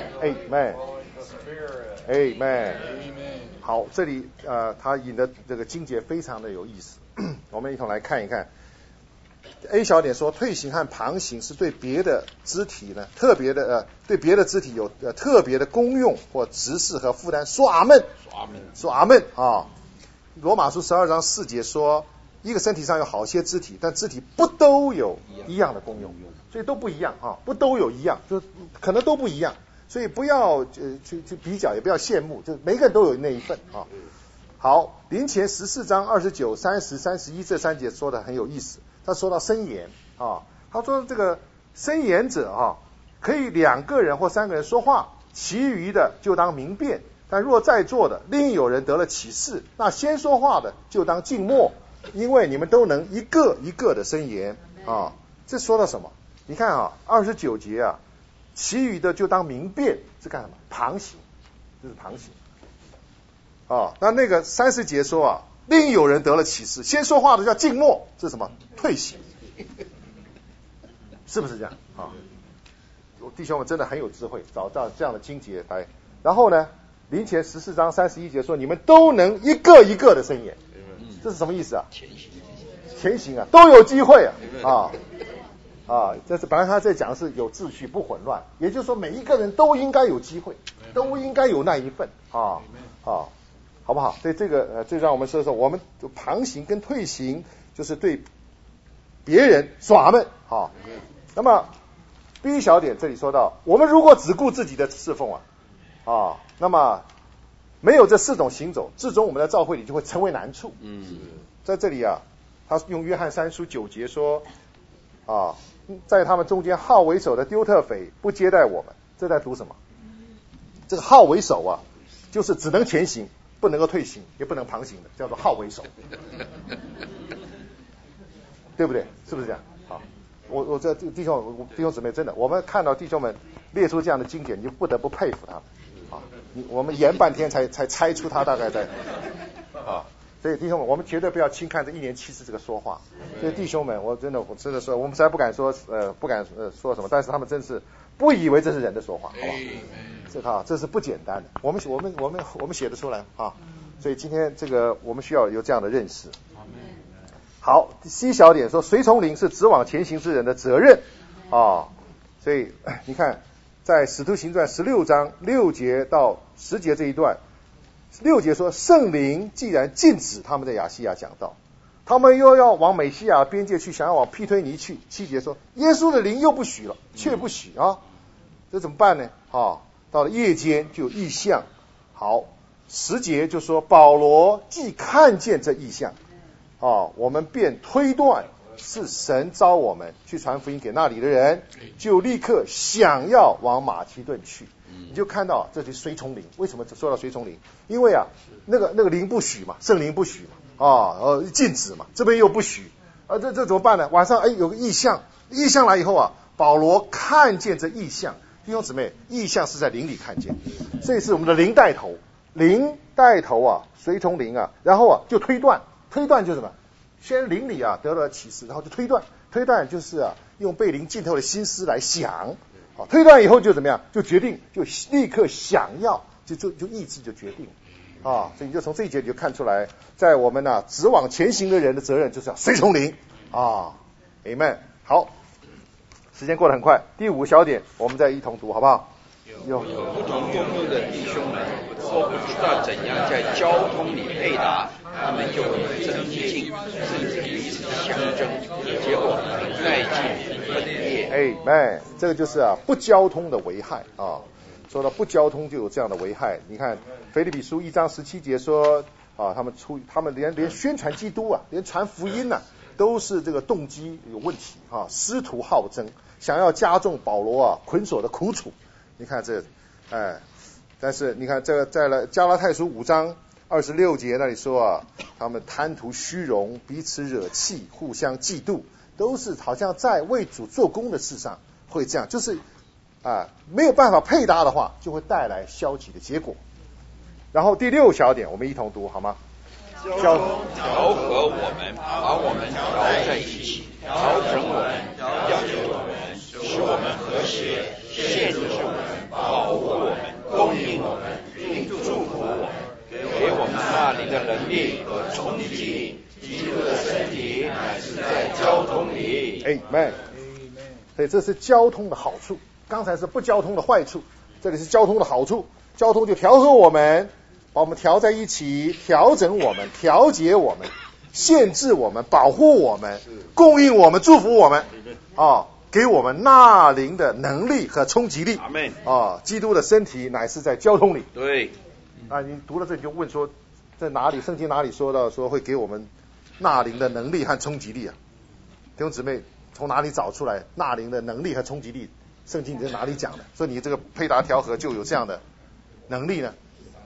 [SPEAKER 1] Amen。Amen。好，这里呃，他引的这个经节非常的有意思，我们一同来看一看。A 小点说，退行和旁行是对别的肢体呢，特别的呃，对别的肢体有呃特别的功用或指示和负担。说阿们，说阿们，说阿们啊。罗马书十二章四节说，一个身体上有好些肢体，但肢体不都有一样的功用，所以都不一样啊，不都有一样，就可能都不一样。所以不要呃去去比较，也不要羡慕，就每个人都有那一份啊。好，林前十四章二十九、三十、三十一这三节说的很有意思。他说到申言啊，他说这个申言者啊，可以两个人或三个人说话，其余的就当明辨。但若在座的另有人得了启示，那先说话的就当静默，因为你们都能一个一个的申言啊。这说到什么？你看啊，二十九节啊。其余的就当明辨，是干什么？旁行，这是旁行。啊，那那个三十节说啊，另有人得了启示，先说话的叫静默，这是什么？退行，是不是这样啊？弟兄们真的很有智慧，找到这样的经节来。然后呢，林前十四章三十一节说，你们都能一个一个的申言，这是什么意思啊？前行，前行啊，都有机会啊啊。啊，这是本来他在讲的是有秩序不混乱，也就是说每一个人都应该有机会，都应该有那一份啊啊，好不好？所以这个呃，这让我们说说，我们旁行跟退行就是对别人耍们啊。那么 B 小点这里说到，我们如果只顾自己的侍奉啊啊，那么没有这四种行走，最终我们在教会里就会成为难处。嗯，在这里啊，他用约翰三书九节说啊。在他们中间好为首的丢特腓不接待我们，这在读什么？这个好为首啊，就是只能前行，不能够退行，也不能旁行的，叫做好为首，对不对？是不是这样？好，我我这弟兄弟兄姊妹，真的，我们看到弟兄们列出这样的经典，你就不得不佩服他们啊！你我们研半天才才猜出他大概在啊。所以弟兄们，我们绝对不要轻看这一年七次这个说话。所以弟兄们，我真的我真的说，我们实在不敢说呃不敢呃说什么，但是他们真是不以为这是人的说话，好不好？这哈这是不简单的，我们我们我们我们写得出来啊。所以今天这个我们需要有这样的认识。好 ，C 小点说，随从灵是直往前行之人的责任啊。所以你看，在使徒行传十六章六节到十节这一段。六节说，圣灵既然禁止他们在亚细亚讲道，他们又要往美西亚边界去，想要往庇推尼去。七节说，耶稣的灵又不许了，却不许啊，这怎么办呢？啊，到了夜间就有异象。好，十节就说，保罗既看见这异象啊，我们便推断是神召我们去传福音给那里的人，就立刻想要往马其顿去。你就看到这里随从灵，为什么说到随从灵？因为啊，那个那个灵不许嘛，圣灵不许嘛，啊呃禁止嘛，这边又不许，啊这这怎么办呢？晚上哎有个异象，异象来以后啊，保罗看见这异象，弟兄姊妹，异象是在灵里看见，所以是我们的灵带头，灵带头啊，随从灵啊，然后啊就推断，推断就是什么？先灵里啊得了启示，然后就推断，推断就是啊用被灵浸透的心思来想。好，推断以后就怎么样？就决定，就立刻想要，就就就意志就决定啊！所以你就从这一节你就看出来，在我们呢、啊、直往前行的人的责任就是要随从灵啊 ，Amen。好，时间过得很快，第五小点我们再一同读好不好？
[SPEAKER 6] 有不同功用的弟兄们，都不知道怎样在交通里配搭，他们就增进，甚至彼此相争，结果带进分裂。
[SPEAKER 1] 哎，妹，这个就是啊不交通的危害啊。说到不交通就有这样的危害。你看腓立比书一章十七节说啊，他们出他们连连宣传基督啊，连传福音呐、啊，都是这个动机有问题啊，师徒好争，想要加重保罗啊捆锁的苦楚。你看这，哎，但是你看这个在了加拉太书五章二十六节那里说啊，他们贪图虚荣，彼此惹气，互相嫉妒，都是好像在为主做工的事上会这样，就是啊没有办法配搭的话，就会带来消极的结果。然后第六小点，我们一同读好吗？
[SPEAKER 6] 交通调和我们，把我们调在一起，调整我们，调整我们，使我们和谐，限制我们，保护我们，供应我们，并祝福我们，给我们那灵的能力和冲击力。基督的身体乃是在交通里。
[SPEAKER 1] Amen。所以这是交通的好处，刚才是不交通的坏处，这里是交通的好处。交通就调和我们，把我们调在一起，调整我们，调节我们，限制我们，保护我们，供应我们，祝福我们啊，给我们纳灵的能力和冲击力。
[SPEAKER 6] 阿们
[SPEAKER 1] 啊，基督的身体乃是在交通里。
[SPEAKER 6] 对
[SPEAKER 1] 啊，你读了这你就问说，在哪里圣经哪里说到说会给我们纳灵的能力和冲击力啊？弟兄姊妹，从哪里找出来纳灵的能力和冲击力？圣经在哪里讲的？说你这个配搭调和就有这样的能力呢？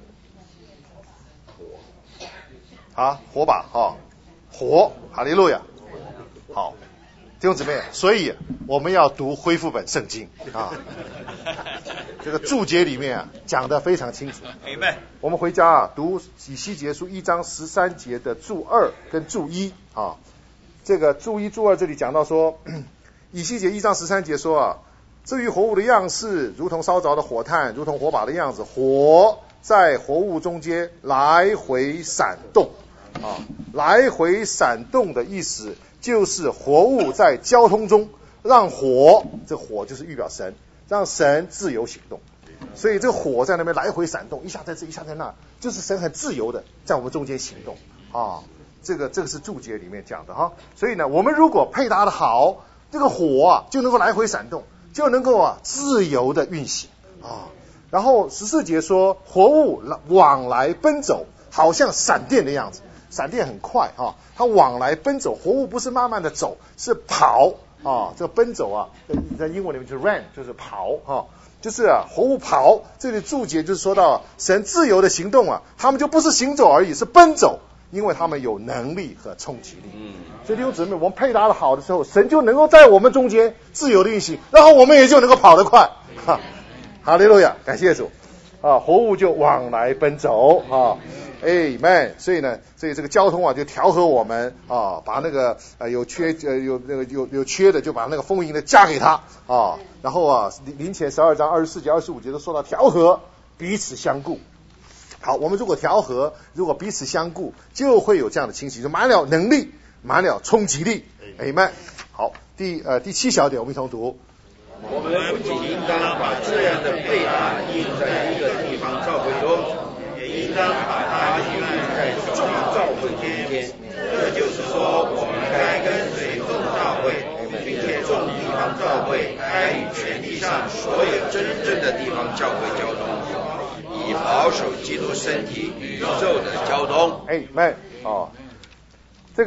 [SPEAKER 1] 啊，火把哈、哦，火，哈利路亚。好，弟兄姊妹，所以我们要读恢复本圣经啊。这个注解里面啊讲得非常清楚。我们回家啊读以西结书一章十三节的注二跟注一啊。这个注一注二这里讲到说，以西结一章十三节说啊，至于活物的样式，如同烧着的火炭，如同火把的样子，火在活物中间来回闪动啊，来回闪动的意思就是活物在交通中让火，这火就是预表神，让神自由行动。所以这个火在那边来回闪动，一下在这一下在那，就是神很自由的在我们中间行动啊。这个这个是注解里面讲的哈。所以呢，我们如果配搭的好，这个火啊就能够来回闪动，就能够啊自由的运行啊。然后十四节说，活物往来奔走，好像闪电的样子，闪电很快啊，它往来奔走，活物不是慢慢的走，是跑啊。这个奔走啊，在英文里面就是 run， 就是跑啊，就是啊活物跑。这里注解就是说到神自由的行动啊，他们就不是行走而已，是奔走。因为他们有能力和冲击力，嗯，所以弟兄姊妹，我们配搭的好的时候，神就能够在我们中间自由的运行，然后我们也就能够跑得快，哈，哈利路亚，感谢主啊，活物就往来奔走啊 ，Amen。所以呢，所以这个交通啊，就调和我们啊，把那个呃有缺呃有那个有有缺的，就把那个丰盈的加给他啊，然后啊，林前十二章二十四节、二十五节都说到调和，彼此相顾。好，我们如果调和，如果彼此相顾，就会有这样的情形，就满了能力，满了冲击力。Amen。好，第呃第七小点，我们一同读。
[SPEAKER 6] 我们不仅应当把这样的配搭印在一个地方教会中，也应当把它印在众教会中间。这就是说，我们该跟随众教会，并且众地方教会该与全地上所有真正的地方教会交通。以保守基督身体宇宙的交通。
[SPEAKER 1] 哎，妹哦，这个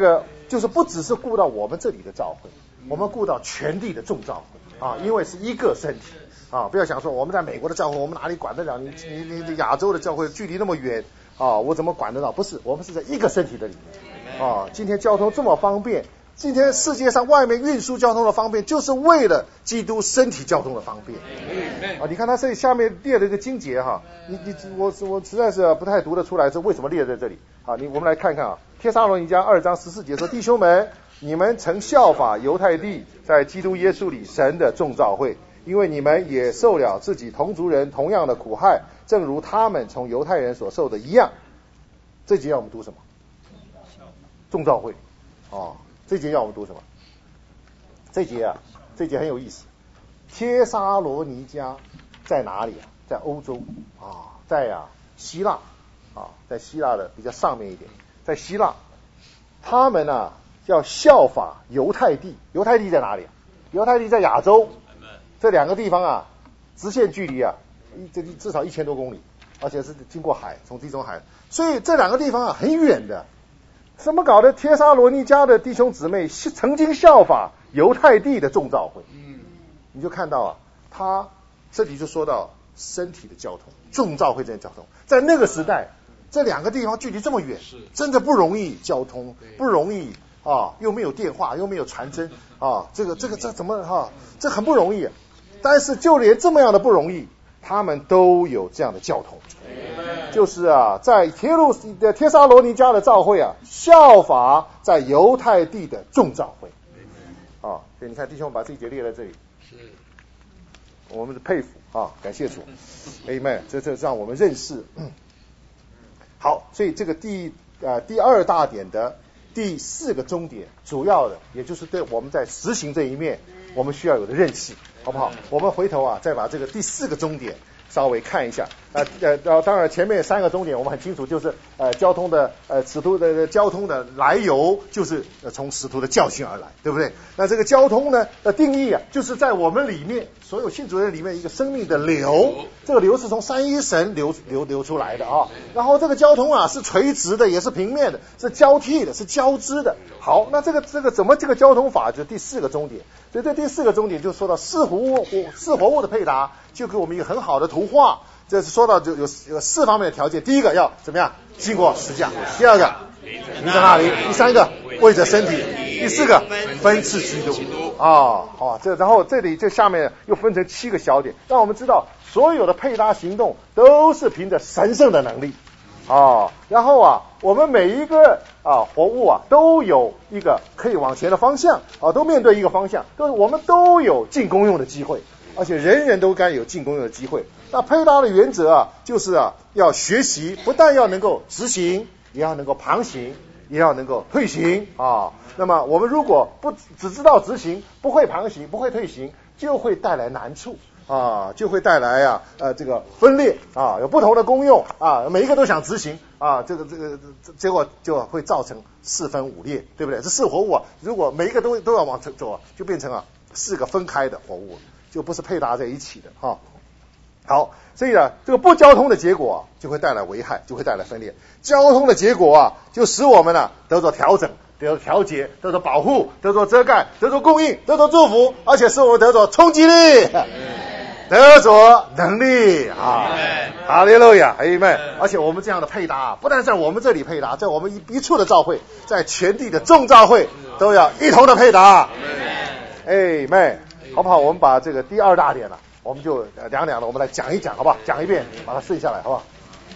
[SPEAKER 1] 就是不只是顾到我们这里的教会，我们顾到全地的众教会啊，因为是一个身体啊，不要想说我们在美国的教会，我们哪里管得了你你你你亚洲的教会距离那么远啊，我怎么管得到？不是，我们是在一个身体的里面啊。今天交通这么方便，今天世界上外面运输交通的方便，就是为了基督身体交通的方便啊。你看他这里下面列了一个经节哈，你你我我实在是不太读得出来，是为什么列在这里啊？你我们来看看啊，帖撒罗尼迦二章十四节说，弟兄们，你们曾效法犹太地在基督耶稣里神的众召会，因为你们也受了自己同族人同样的苦害，正如他们从犹太人所受的一样。这节要我们读什么？众召会哦。这节要我们读什么？这节啊，这节很有意思。帖撒罗尼迦在哪里啊？在欧洲啊，在啊希腊啊，在希腊的比较上面一点，在希腊，他们啊要效法犹太地。犹太地在哪里啊？犹太地在亚洲，这两个地方啊，直线距离啊，这至少一千多公里，而且是经过海，从地中海，所以这两个地方啊很远的。怎么搞的？帖撒罗尼迦的弟兄姊妹曾经效法犹太地的众召会，嗯，你就看到啊，他这里就说到身体的交通，众召会这些交通，在那个时代，这两个地方距离这么远，真的不容易交通，不容易啊，又没有电话，又没有传真啊，这个这个这怎么哈、啊？这很不容易。但是就连这么样的不容易，他们都有这样的交通。就是啊，在帖路的帖撒罗尼迦的教会啊，效法在犹太地的众教会啊。所以你看弟兄把这一节列在这里，是我们是佩服啊，感谢主 ，Amen。这这让我们认识。嗯、好，所以这个第呃第二大点的第四个终点，主要的也就是对我们在实行这一面，我们需要有的认识，好不好？我们回头啊，再把这个第四个终点稍微看一下。呃呃，当然前面三个终点我们很清楚，就是呃交通的呃使徒的交通的来由，就是呃从使徒的教训而来，对不对？那这个交通呢的定义啊，就是在我们里面所有信主人里面一个生命的流，这个流是从三一神流流流出来的啊。然后这个交通啊是垂直的，也是平面的，是交替的，是交织的。好，那这个这个怎么这个交通法，就是第四个终点。所以这第四个终点就说到四活物四活物的配搭，就给我们一个很好的图画。这是说到就有有四方面的条件，第一个要怎么样？经过十架。第二个临在那里。第三个为着身体。第四个分赐基督。啊，好，这然后这里这下面又分成七个小点，让我们知道所有的配搭行动都是凭着神圣的能力啊。然后啊，我们每一个啊活物啊都有一个可以往前的方向啊，都面对一个方向，都我们都有进功用的机会。而且人人都该有进功用的机会。那配搭的原则啊，就是啊，要学习，不但要能够执行，也要能够旁行，也要能够退行啊。那么我们如果不只知道执行，不会旁行，不会退行，就会带来难处啊，就会带来啊呃这个分裂啊，有不同的功用啊，每一个都想执行啊，这个这个结果就会造成四分五裂，对不对？这四活物啊，如果每一个都都要往走啊，就变成啊四个分开的活物。就不是配搭在一起的哈。好，所以呢，这个不交通的结果、啊、就会带来危害，就会带来分裂。交通的结果啊，就使我们呢、啊、得着调整，得着调节，得着保护，得着遮盖，得着供应，得着祝福，而且使我们得着冲击力，得着能力啊！哈利路亚，阿们。而且我们这样的配搭、啊，不但在我们这里配搭，在我们一一处的教会，在全地的众教会都要一同的配搭。阿们。好不好？我们把这个第二大点了，我们就两两的，我们来讲一讲，好不好？讲一遍，把它顺下来，好不好？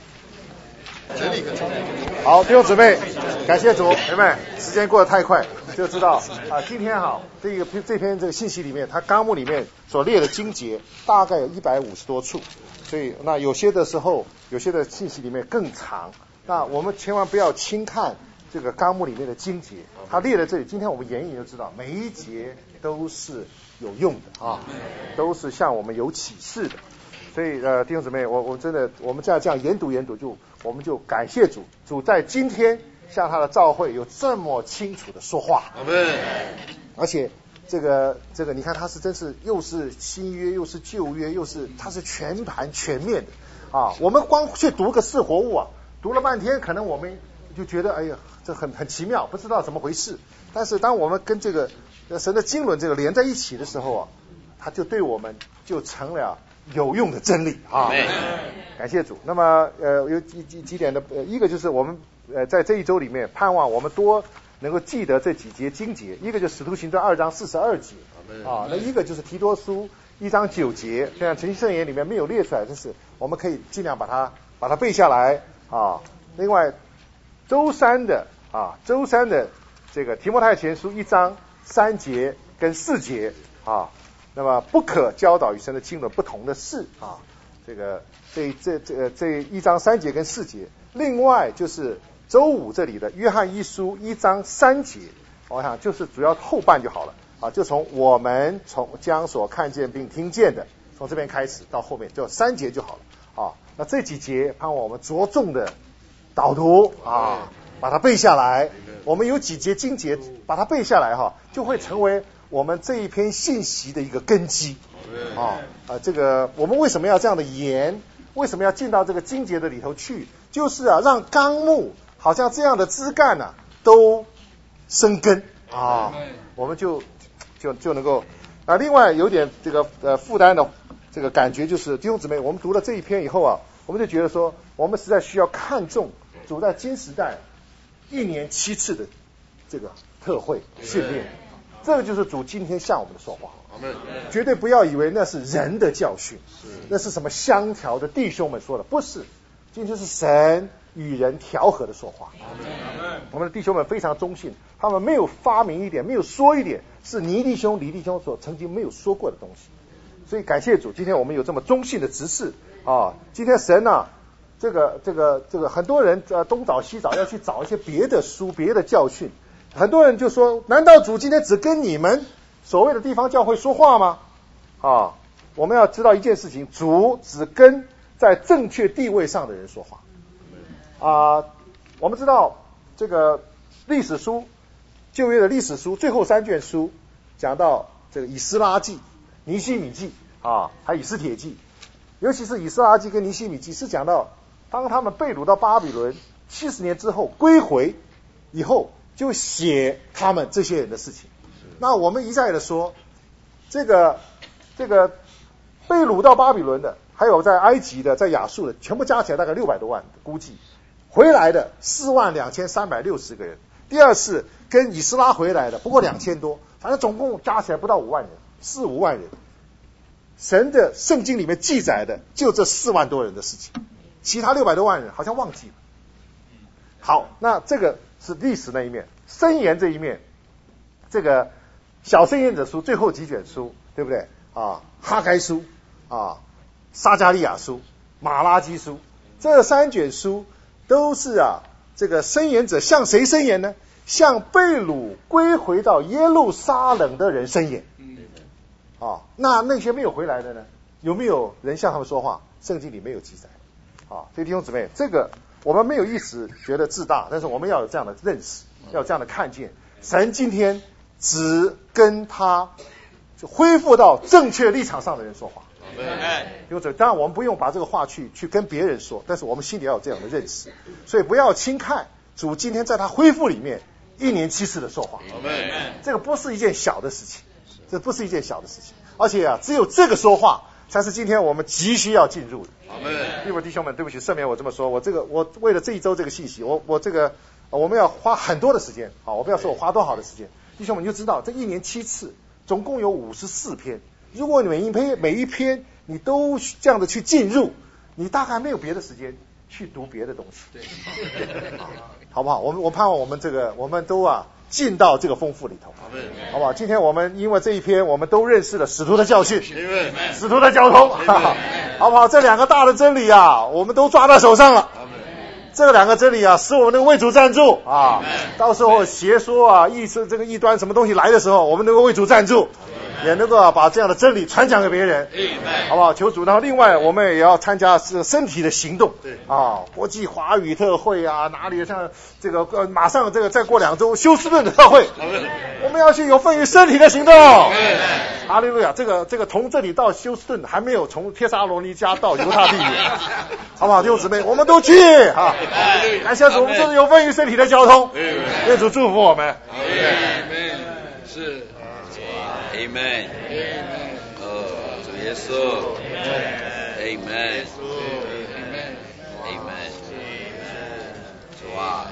[SPEAKER 1] 好，弟兄姊妹，感谢主，姐妹，时间过得太快，就知道啊，今天哈，这个这篇这个信息里面，它纲目里面所列的经节大概有一百五十多处，所以那有些的时候，有些的信息里面更长，那我们千万不要轻看这个纲目里面的经节，它列在这里，今天我们研一就知道，每一节都是有用的啊，都是向我们有启示的。所以呃，弟兄姊妹，我我真的，我们这样这样研读研读，就我们就感谢主，主在今天向他的召会有这么清楚的说话。阿们。而且这个这个，你看他是真是又是新约又是旧约，又是他是全盘全面的啊。我们光去读个四活物啊，读了半天，可能我们就觉得哎呀，这很很奇妙，不知道怎么回事。但是当我们跟这个神的经纶这个连在一起的时候啊，它就对我们就成了有用的真理啊！感谢主。那么呃有几几几点的，呃一个就是我们呃在这一周里面盼望我们多能够记得这几节经节，一个就是使徒行传二章四十二节啊，那一个就是提多书一章九节，虽然诚心圣言里面没有列出来，但是我们可以尽量把它把它背下来啊。另外周三的啊周三的这个提摩太前书一章三节跟四节啊。那么不可教导与神的经纶不同的事啊，这个这这这这一章三节跟四节。另外就是周五这里的约翰一书一章三节，我想就是主要后半就好了啊，就从我们从将所看见并听见的，从这边开始到后面就三节就好了啊。那这几节盼望我们着重的导读啊，把它背下来。我们有几节经节把它背下来哈，就会成为我们这一篇信息的一个根基啊啊，这个我们为什么要这样的研？为什么要进到这个经节的里头去？就是啊，让纲目好像这样的枝干呢、啊、都生根啊，我们就就就能够啊。另外有点这个呃负担的这个感觉，就是弟兄姊妹，我们读了这一篇以后啊，我们就觉得说，我们实在需要看重主在今时代一年七次的这个特会训练。这个就是主今天向我们的说话，绝对不要以为那是人的教训，那是什么相调的弟兄们说的，不是，今天是神与人调和的说话。我们的弟兄们非常忠信，他们没有发明一点，没有说一点是倪弟兄、李弟兄所曾经没有说过的东西。所以感谢主，今天我们有这么忠信的执事啊！今天神啊，这个这个这个很多人呃东找西找，要去找一些别的书、别的教训。很多人就说，难道主今天只跟你们所谓的地方教会说话吗？啊，我们要知道一件事情，主只跟在正确地位上的人说话。啊，我们知道这个历史书，旧约的历史书最后三卷书讲到这个以斯拉记、尼希米记啊，还有以斯帖记，尤其是以斯拉记跟尼希米记是讲到当他们被掳到巴比伦七十年之后归回以后，就写他们这些人的事情。那我们一再的说，这个这个被掳到巴比伦的，还有在埃及的，在亚述的，全部加起来大概六百多万，估计回来的四万两千三百六十个人。第二次跟以斯拉回来的不过两千多，反正总共加起来不到五万人，四五万人。神的圣经里面记载的就这四万多人的事情，其他六百多万人好像忘记了。好，那这个是历史那一面，箴言这一面，这个小箴言者书最后几卷书，对不对啊？哈该书啊，撒迦利亚书、马拉基书，这三卷书都是啊，这个箴言者向谁箴言呢？向被掳归回到耶路撒冷的人箴言。啊，那那些没有回来的呢？有没有人向他们说话？圣经里没有记载。啊，所以弟兄姊妹，这个我们没有意识觉得自大，但是我们要有这样的认识，要有这样的看见。神今天只跟他就恢复到正确立场上的人说话。弟兄姊妹，当然我们不用把这个话去去跟别人说，但是我们心里要有这样的认识。所以不要轻看主今天在他恢复里面一年七次的说话，这个不是一件小的事情，这不是一件小的事情。而且啊，只有这个说话才是今天我们急需要进入的。弟兄弟兄们，对不起，赦免我这么说，我这个我为了这一周这个信息，我我这个我们要花很多的时间啊，我不要说我花多少的时间，弟兄们你就知道这一年七次，总共有五十四篇。如果你每一篇每一篇你都这样的去进入，你大概没有别的时间去读别的东西，对，好不好？我们我盼望我们这个我们都啊进到这个丰富里头，好不好？今天我们因为这一篇，我们都认识了使徒的教训，使徒的交通，好不好？这两个大的真理啊，我们都抓在手上了。这两个真理啊，使我们能够为主站住啊。到时候邪说啊、异这个异端什么东西来的时候，我们能够为主站住。 也能够把这样的真理传讲给别人，好不好？求主。然后另外我们也要参加是身体的行动，啊，国际华语特会啊，哪里像这个呃，马上这个再过两周休斯顿的特会，我们要去有份于身体的行动。哈利路亚！这个这个从这里到休斯顿还没有从帖撒罗尼迦到犹他地远，好不好？弟兄姊妹，我们都去啊！感谢主，我们这是有份于身体的交通，愿主祝福我们。
[SPEAKER 7] 是 ，Amen， 哦，主耶稣 ，Amen， Amen， 主啊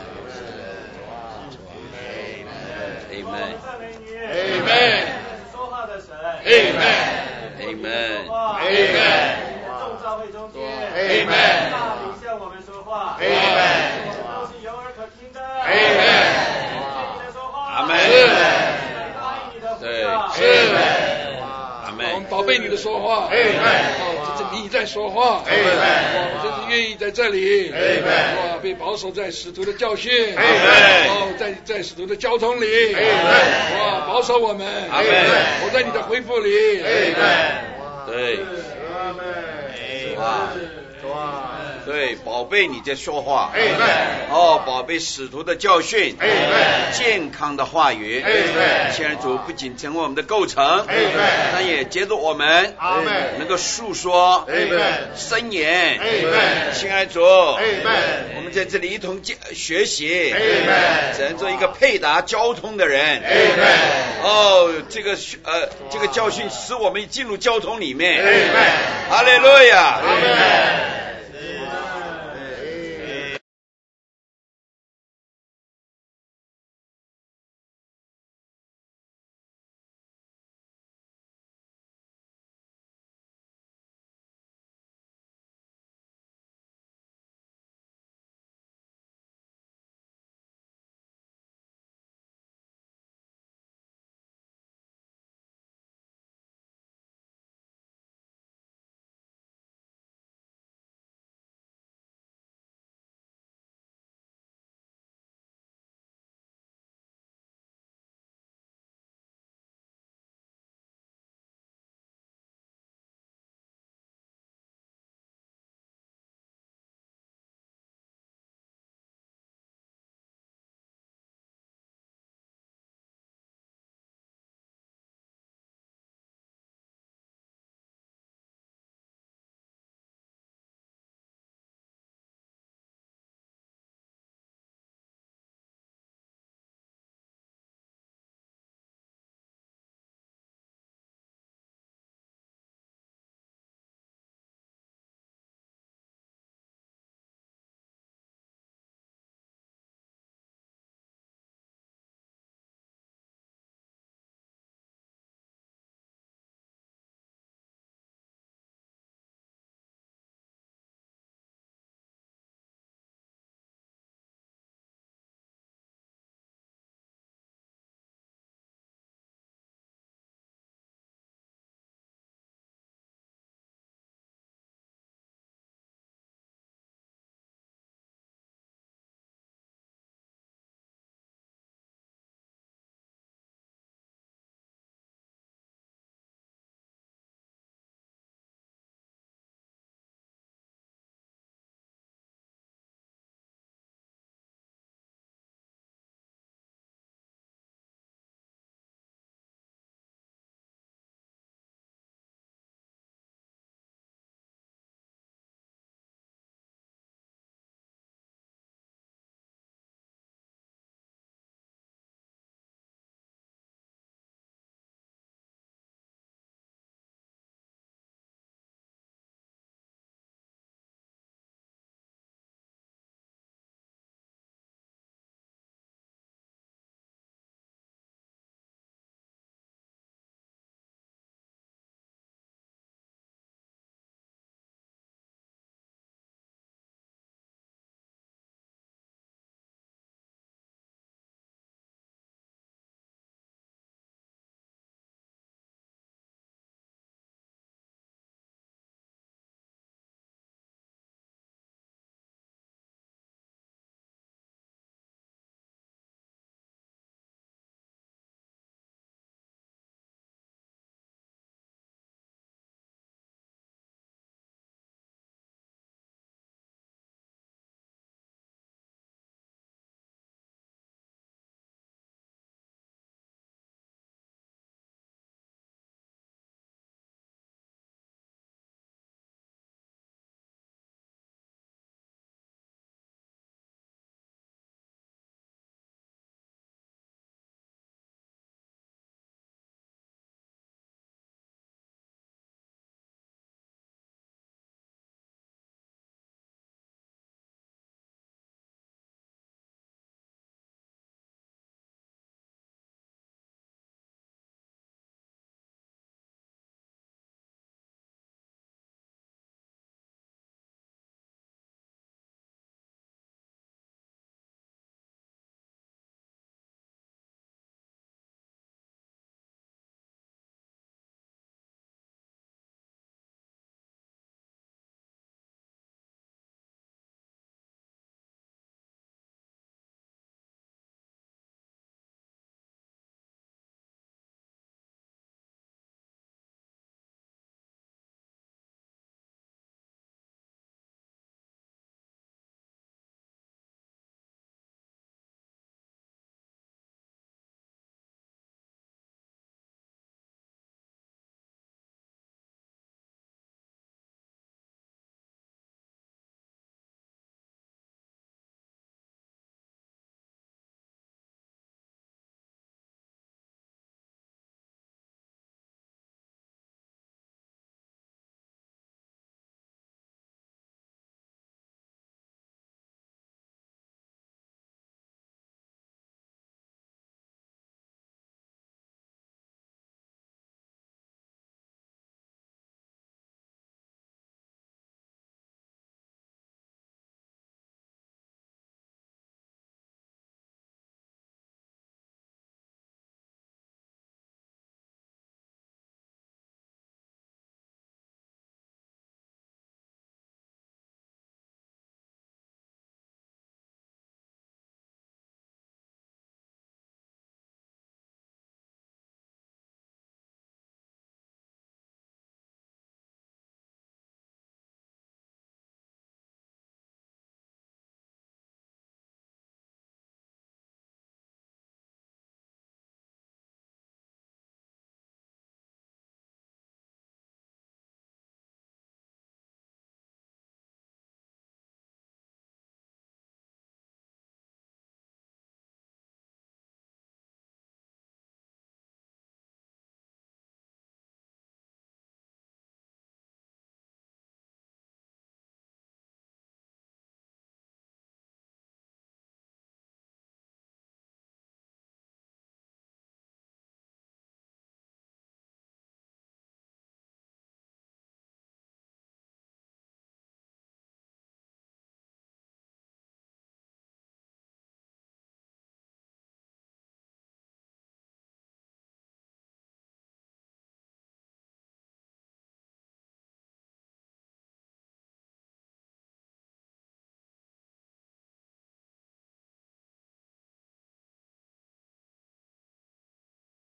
[SPEAKER 7] ，Amen， Amen，
[SPEAKER 8] 说话的神
[SPEAKER 7] ，Amen， Amen，
[SPEAKER 8] Amen， 众召会中间
[SPEAKER 7] Amen，
[SPEAKER 8] 大领向我们说话
[SPEAKER 7] Amen，
[SPEAKER 8] 都是有耳可听的
[SPEAKER 7] Amen，
[SPEAKER 8] 你的说话
[SPEAKER 7] Amen，
[SPEAKER 8] 对，
[SPEAKER 7] 是，阿门。
[SPEAKER 9] 我们宝贝你的说话，哦，这是你在说话，哦，这是愿意在这里，哇，被保守在使徒的教训，哦，在在使徒的交通里，哇，保守我们，我在你的恢复里，
[SPEAKER 7] 对，哇。对，宝贝你在说话，哦，宝贝使徒的教训，健康的话语，现在主不仅成为我们的构成，但也接着我们能够述说申言，亲爱主，我们在这里一同学习，只能做一个配搭交通的人，哦，这个呃这个教训使我们进入交通里面，哈利路亚。